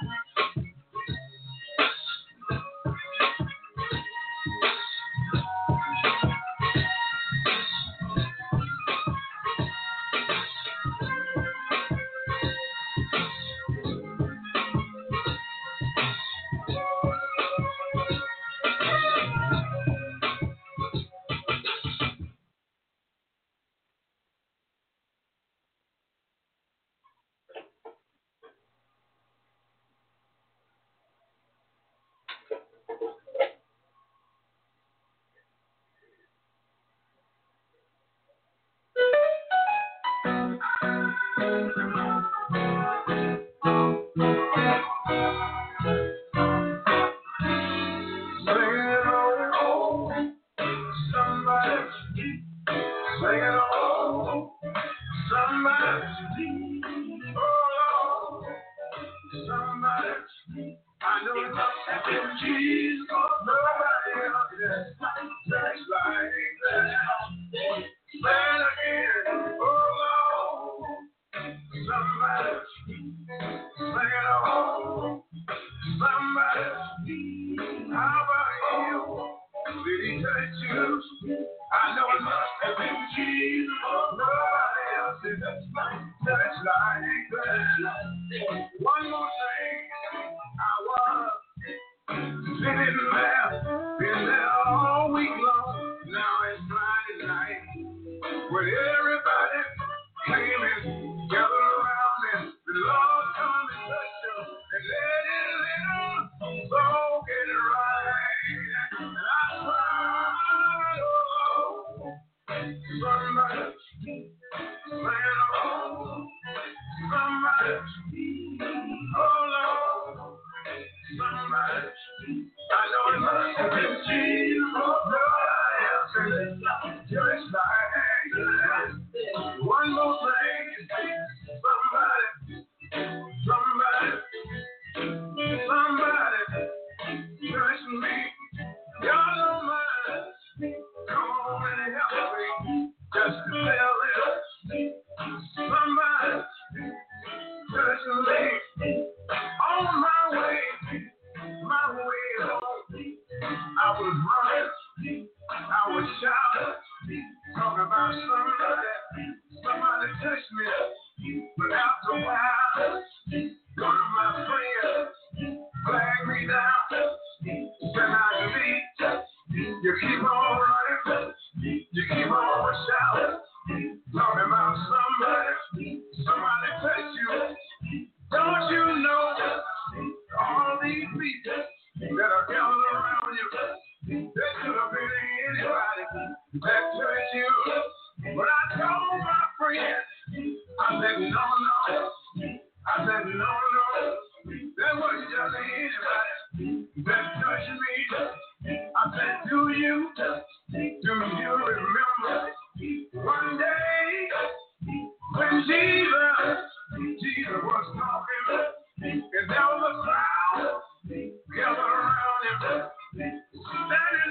do you, do you remember one day when Jesus, Jesus was talking and there was a crowd gathered around him, standing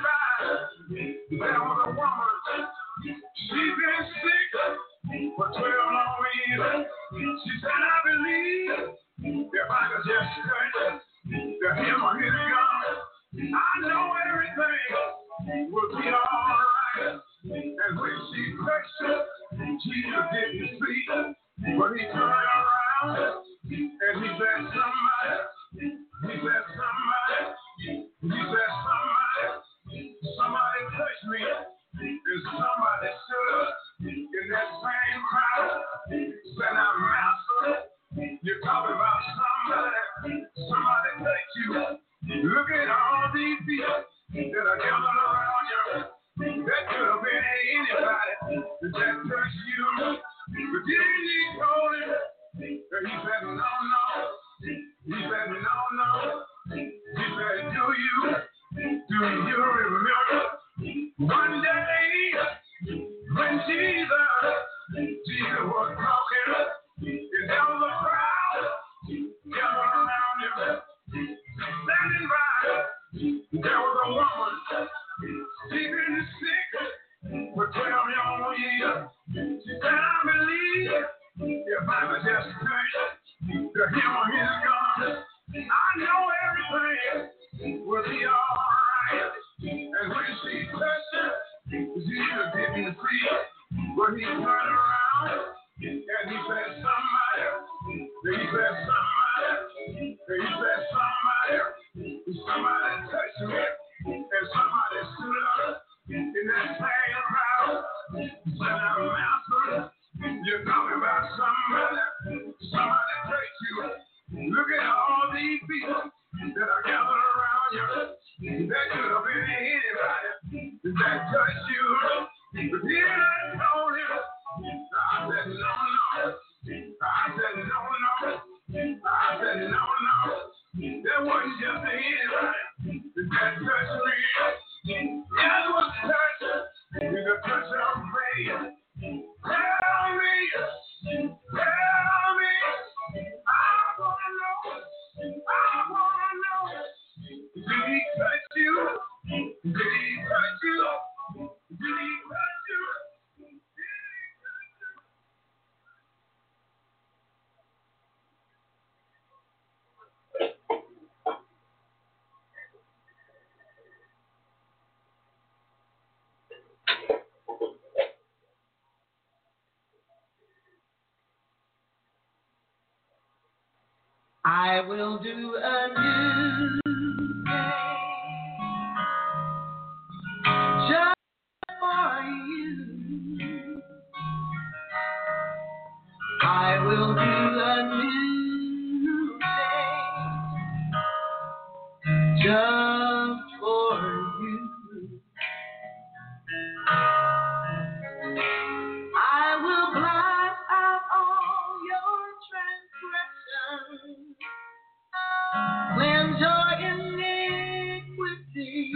by, there was a woman, she's been sick for twelve long years. She said, I believe if I could just touch the hem of his garment, I know everything will be all right. And when she touched it, Jesus didn't see, but he turned around and he said, somebody, he said, somebody, he said, somebody, somebody touched me, and somebody stood up in that same crowd, said, now, Master, you're talking about somebody, somebody touched you. Look at all these people that are gathered around you. That could have been anybody that touched you. But then he told him, that he said, no, no. He said, no, no. He said, do you, do you remember one day when Jesus, Jesus was talking, and there was a crowd gathered around him. Standing by, there was a woman, she'd been sick for twelve long years. She said, I believe if I could just touch the hem of his garment, I know everything will be all right. And when she touched it, Jesus didn't see, but he turned around and he said, somebody, he said, somebody, he said, somebody, somebody touched me, and somebody stood up in that same crowd, said, now, Master, you're talking about somebody, somebody touched you. Look at all these people that are gathered around you. That could have been anybody that touched you. But then I told him, I said, no, no. I said, no, no. I said, no, no. There wasn't just anybody that touched me. That was touch. With a touch of faith. Tell me. Tell me. I want to know. I want to know. Did he touch you? Did he touch you? Did he touch you? I will do a new thing just for you. I will do a new thing just for you. I will blot out all your transgressions. Cleanse your iniquity.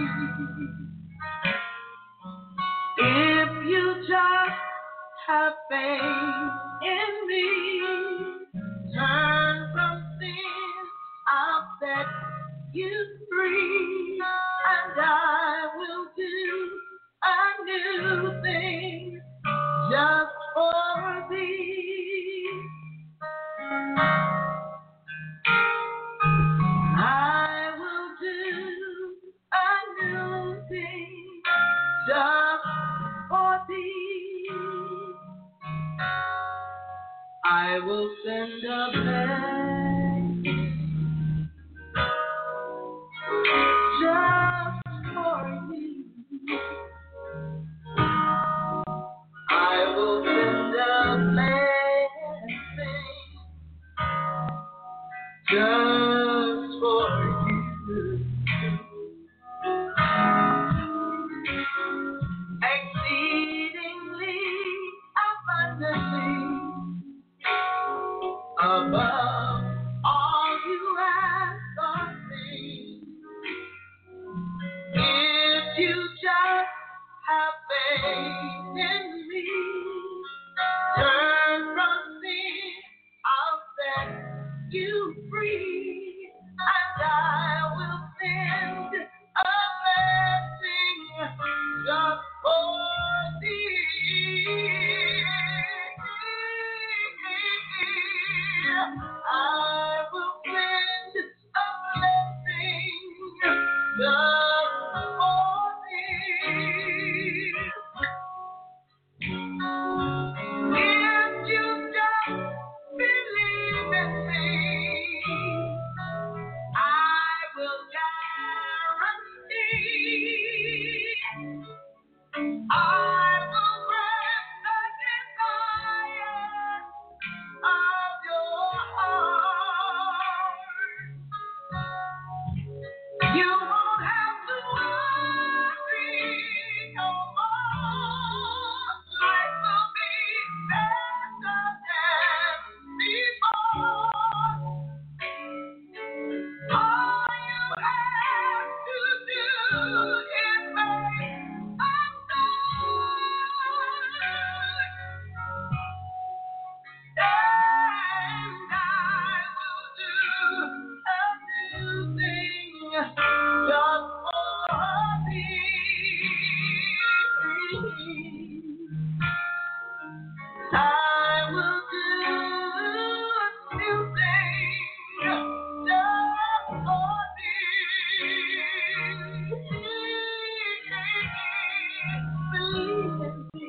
If you just have faith in me, turn from sin, I'll set you free, and I will do a new thing just for thee. I will do a new thing just for thee. I will send a blessing just for you. I will send a blessing just for you. Exceedingly abundantly above have faith in me. Turn from sin, I'll set you free, and I will send a blessing just for thee. I will send a blessing just for thee. If you just believe in me, I will guarantee I will grant the desire of your heart. You won't have to worry no more. Life will be better than before. All you have to do is make a and I will do a new thing just for thee. I will do a new thing just for thee. Believe in me.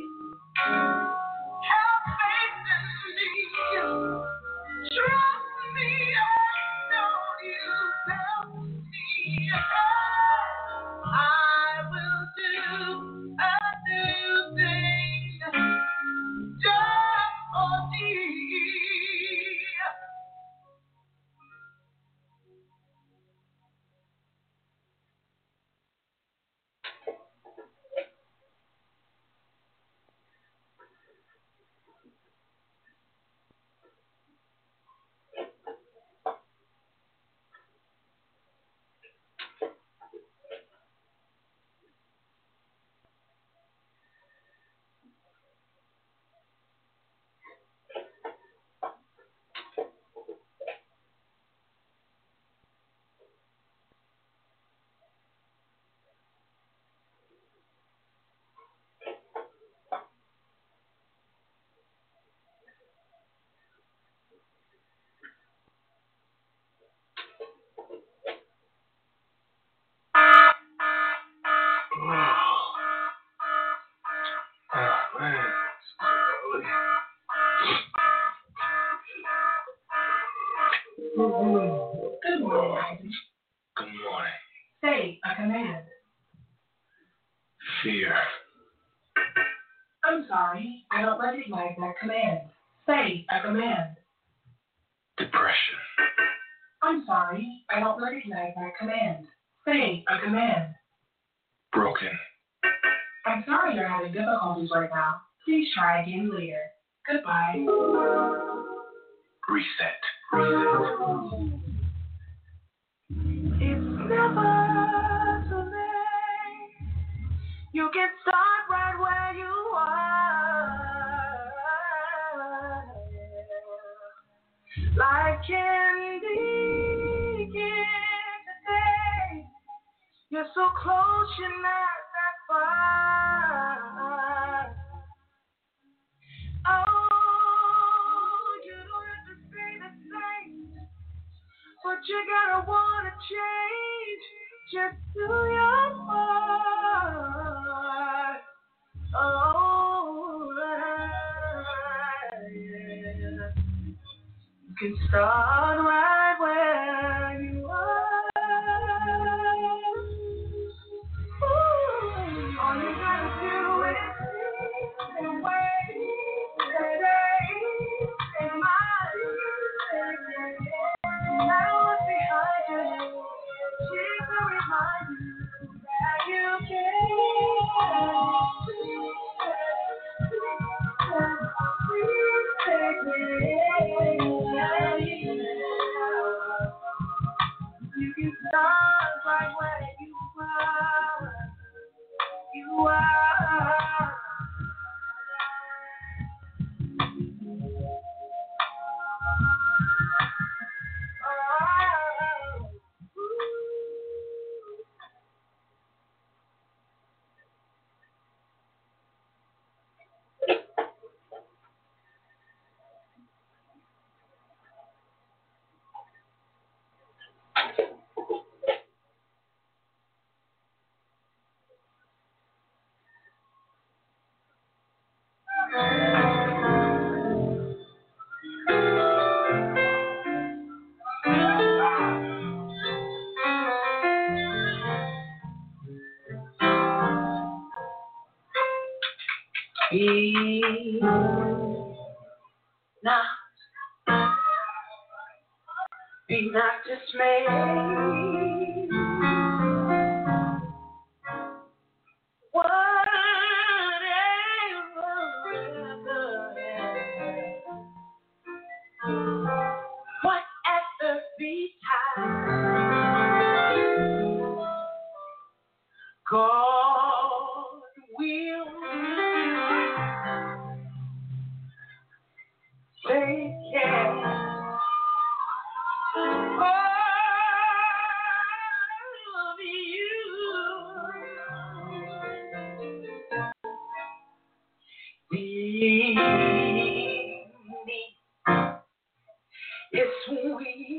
Have faith in me. Trust me, I know you felt me. I will do a new thing just for thee. Good morning. Good morning. Say a command. Fear. I'm sorry, I don't recognize that command. Say a command. Depression. I'm sorry, I don't recognize that command. Say a command. Broken. I'm sorry you're having difficulties right now. Please try again later. Goodbye. Reset. Reset. It's never too late. You can start right where you are. Life can begin today. You're so close, you're not that far. Oh, you don't have to stay the same, but you gotta wanna change. Just do your part. Oh, yeah. You can start right where you are. Ooh, all you gotta do is sit and wait. Today is my day. No matter what's behind you, she's to remind you that you can. You can start right where you are. You are. Be not, be not dismayed. Whatever betide, God will take care of you. Believe me, it's sweet.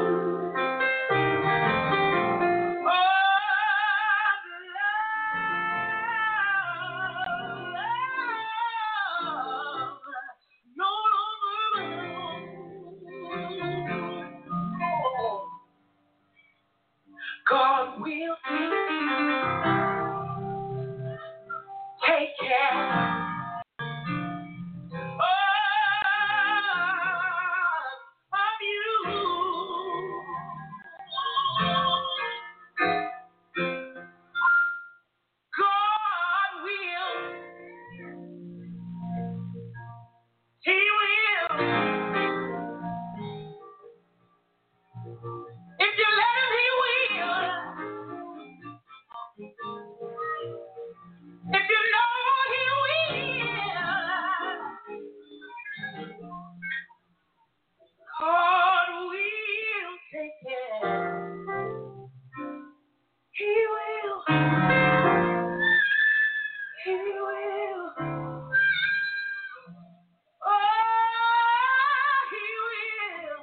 God will take care of you. God will, He will. If you let Him, He will. If you know He will. God will take care. He will. He will. Oh, He will.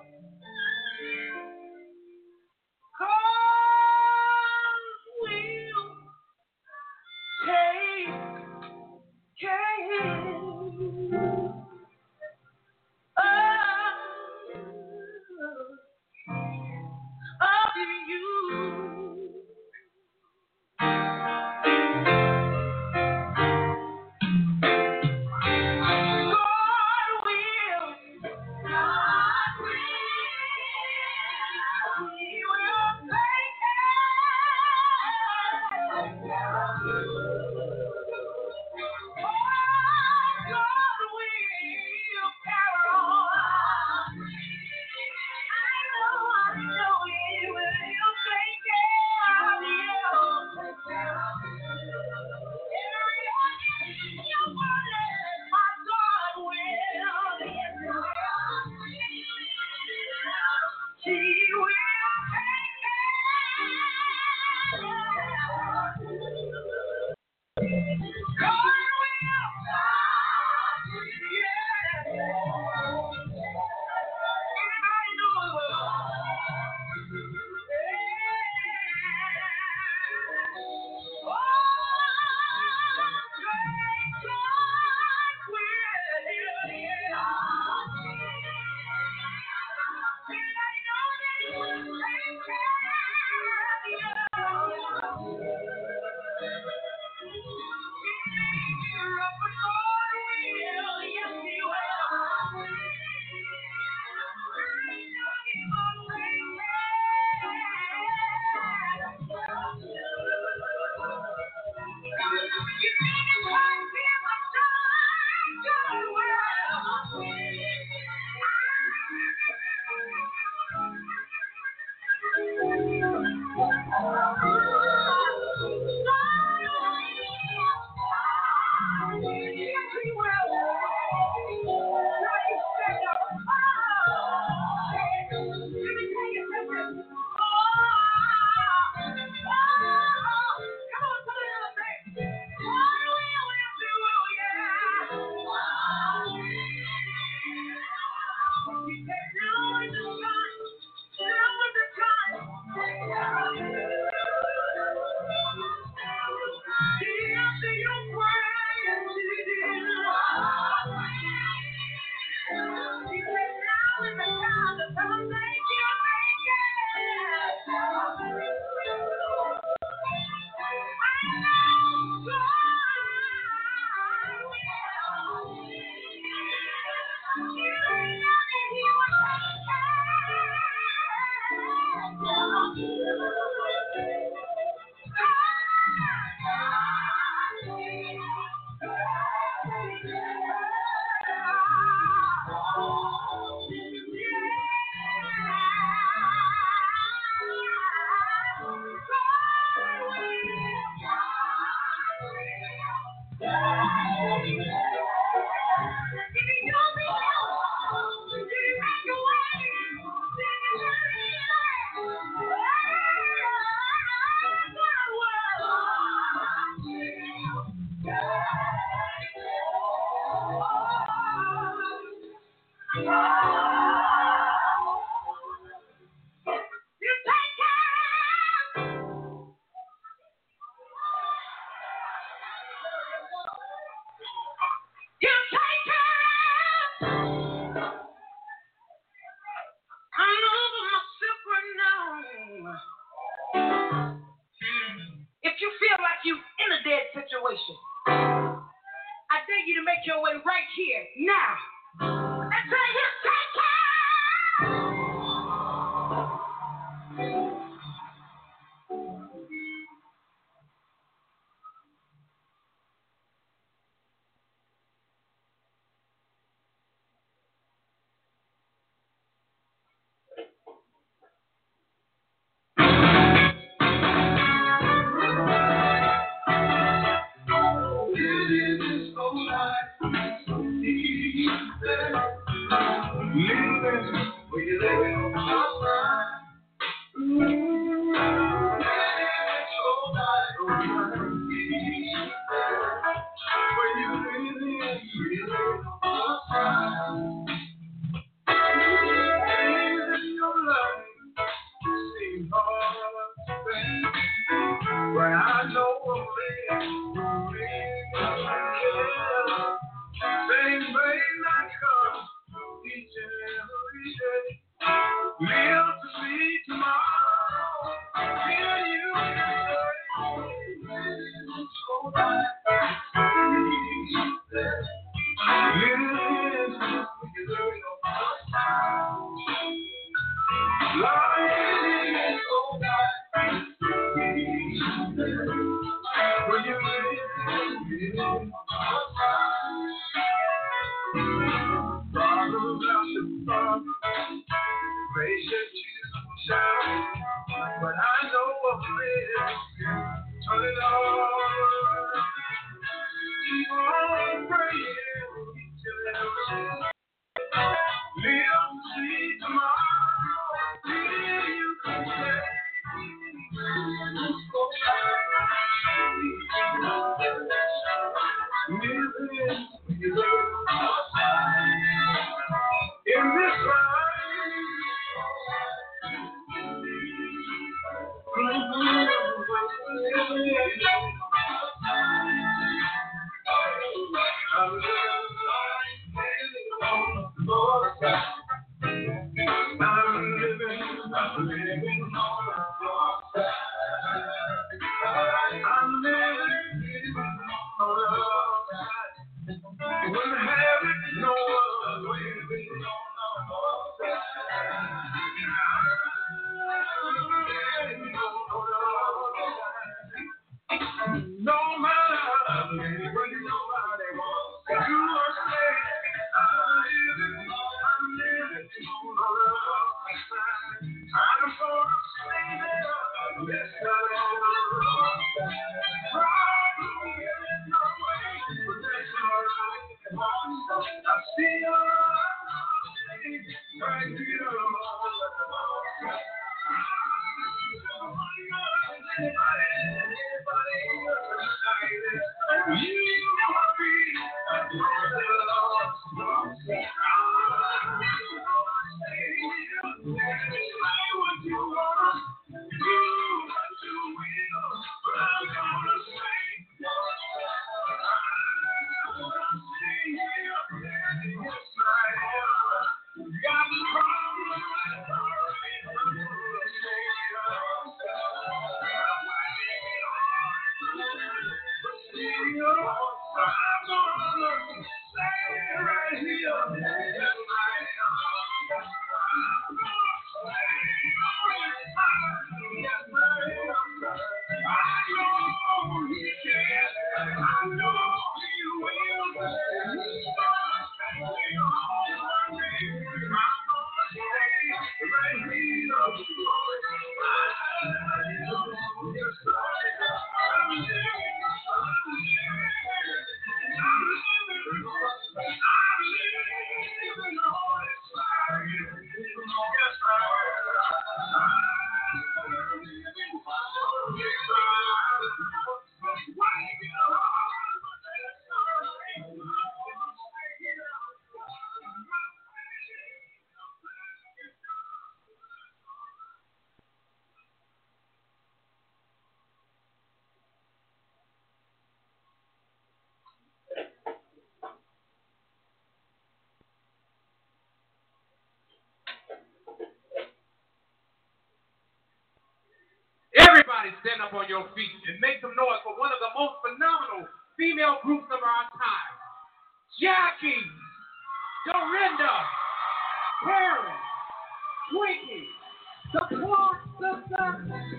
God will take care of you. God will. God will. He will take care of you. Oh, God will. I'm over myself right now. If you feel like you in a dead situation, I dare you to make your way right here, now. And say, you take care! Everybody stand up on your feet and make some noise for one of the most phenomenal female groups of our time. Jackie, Dorinda, Karen, Twinkie, the Clark Sisters.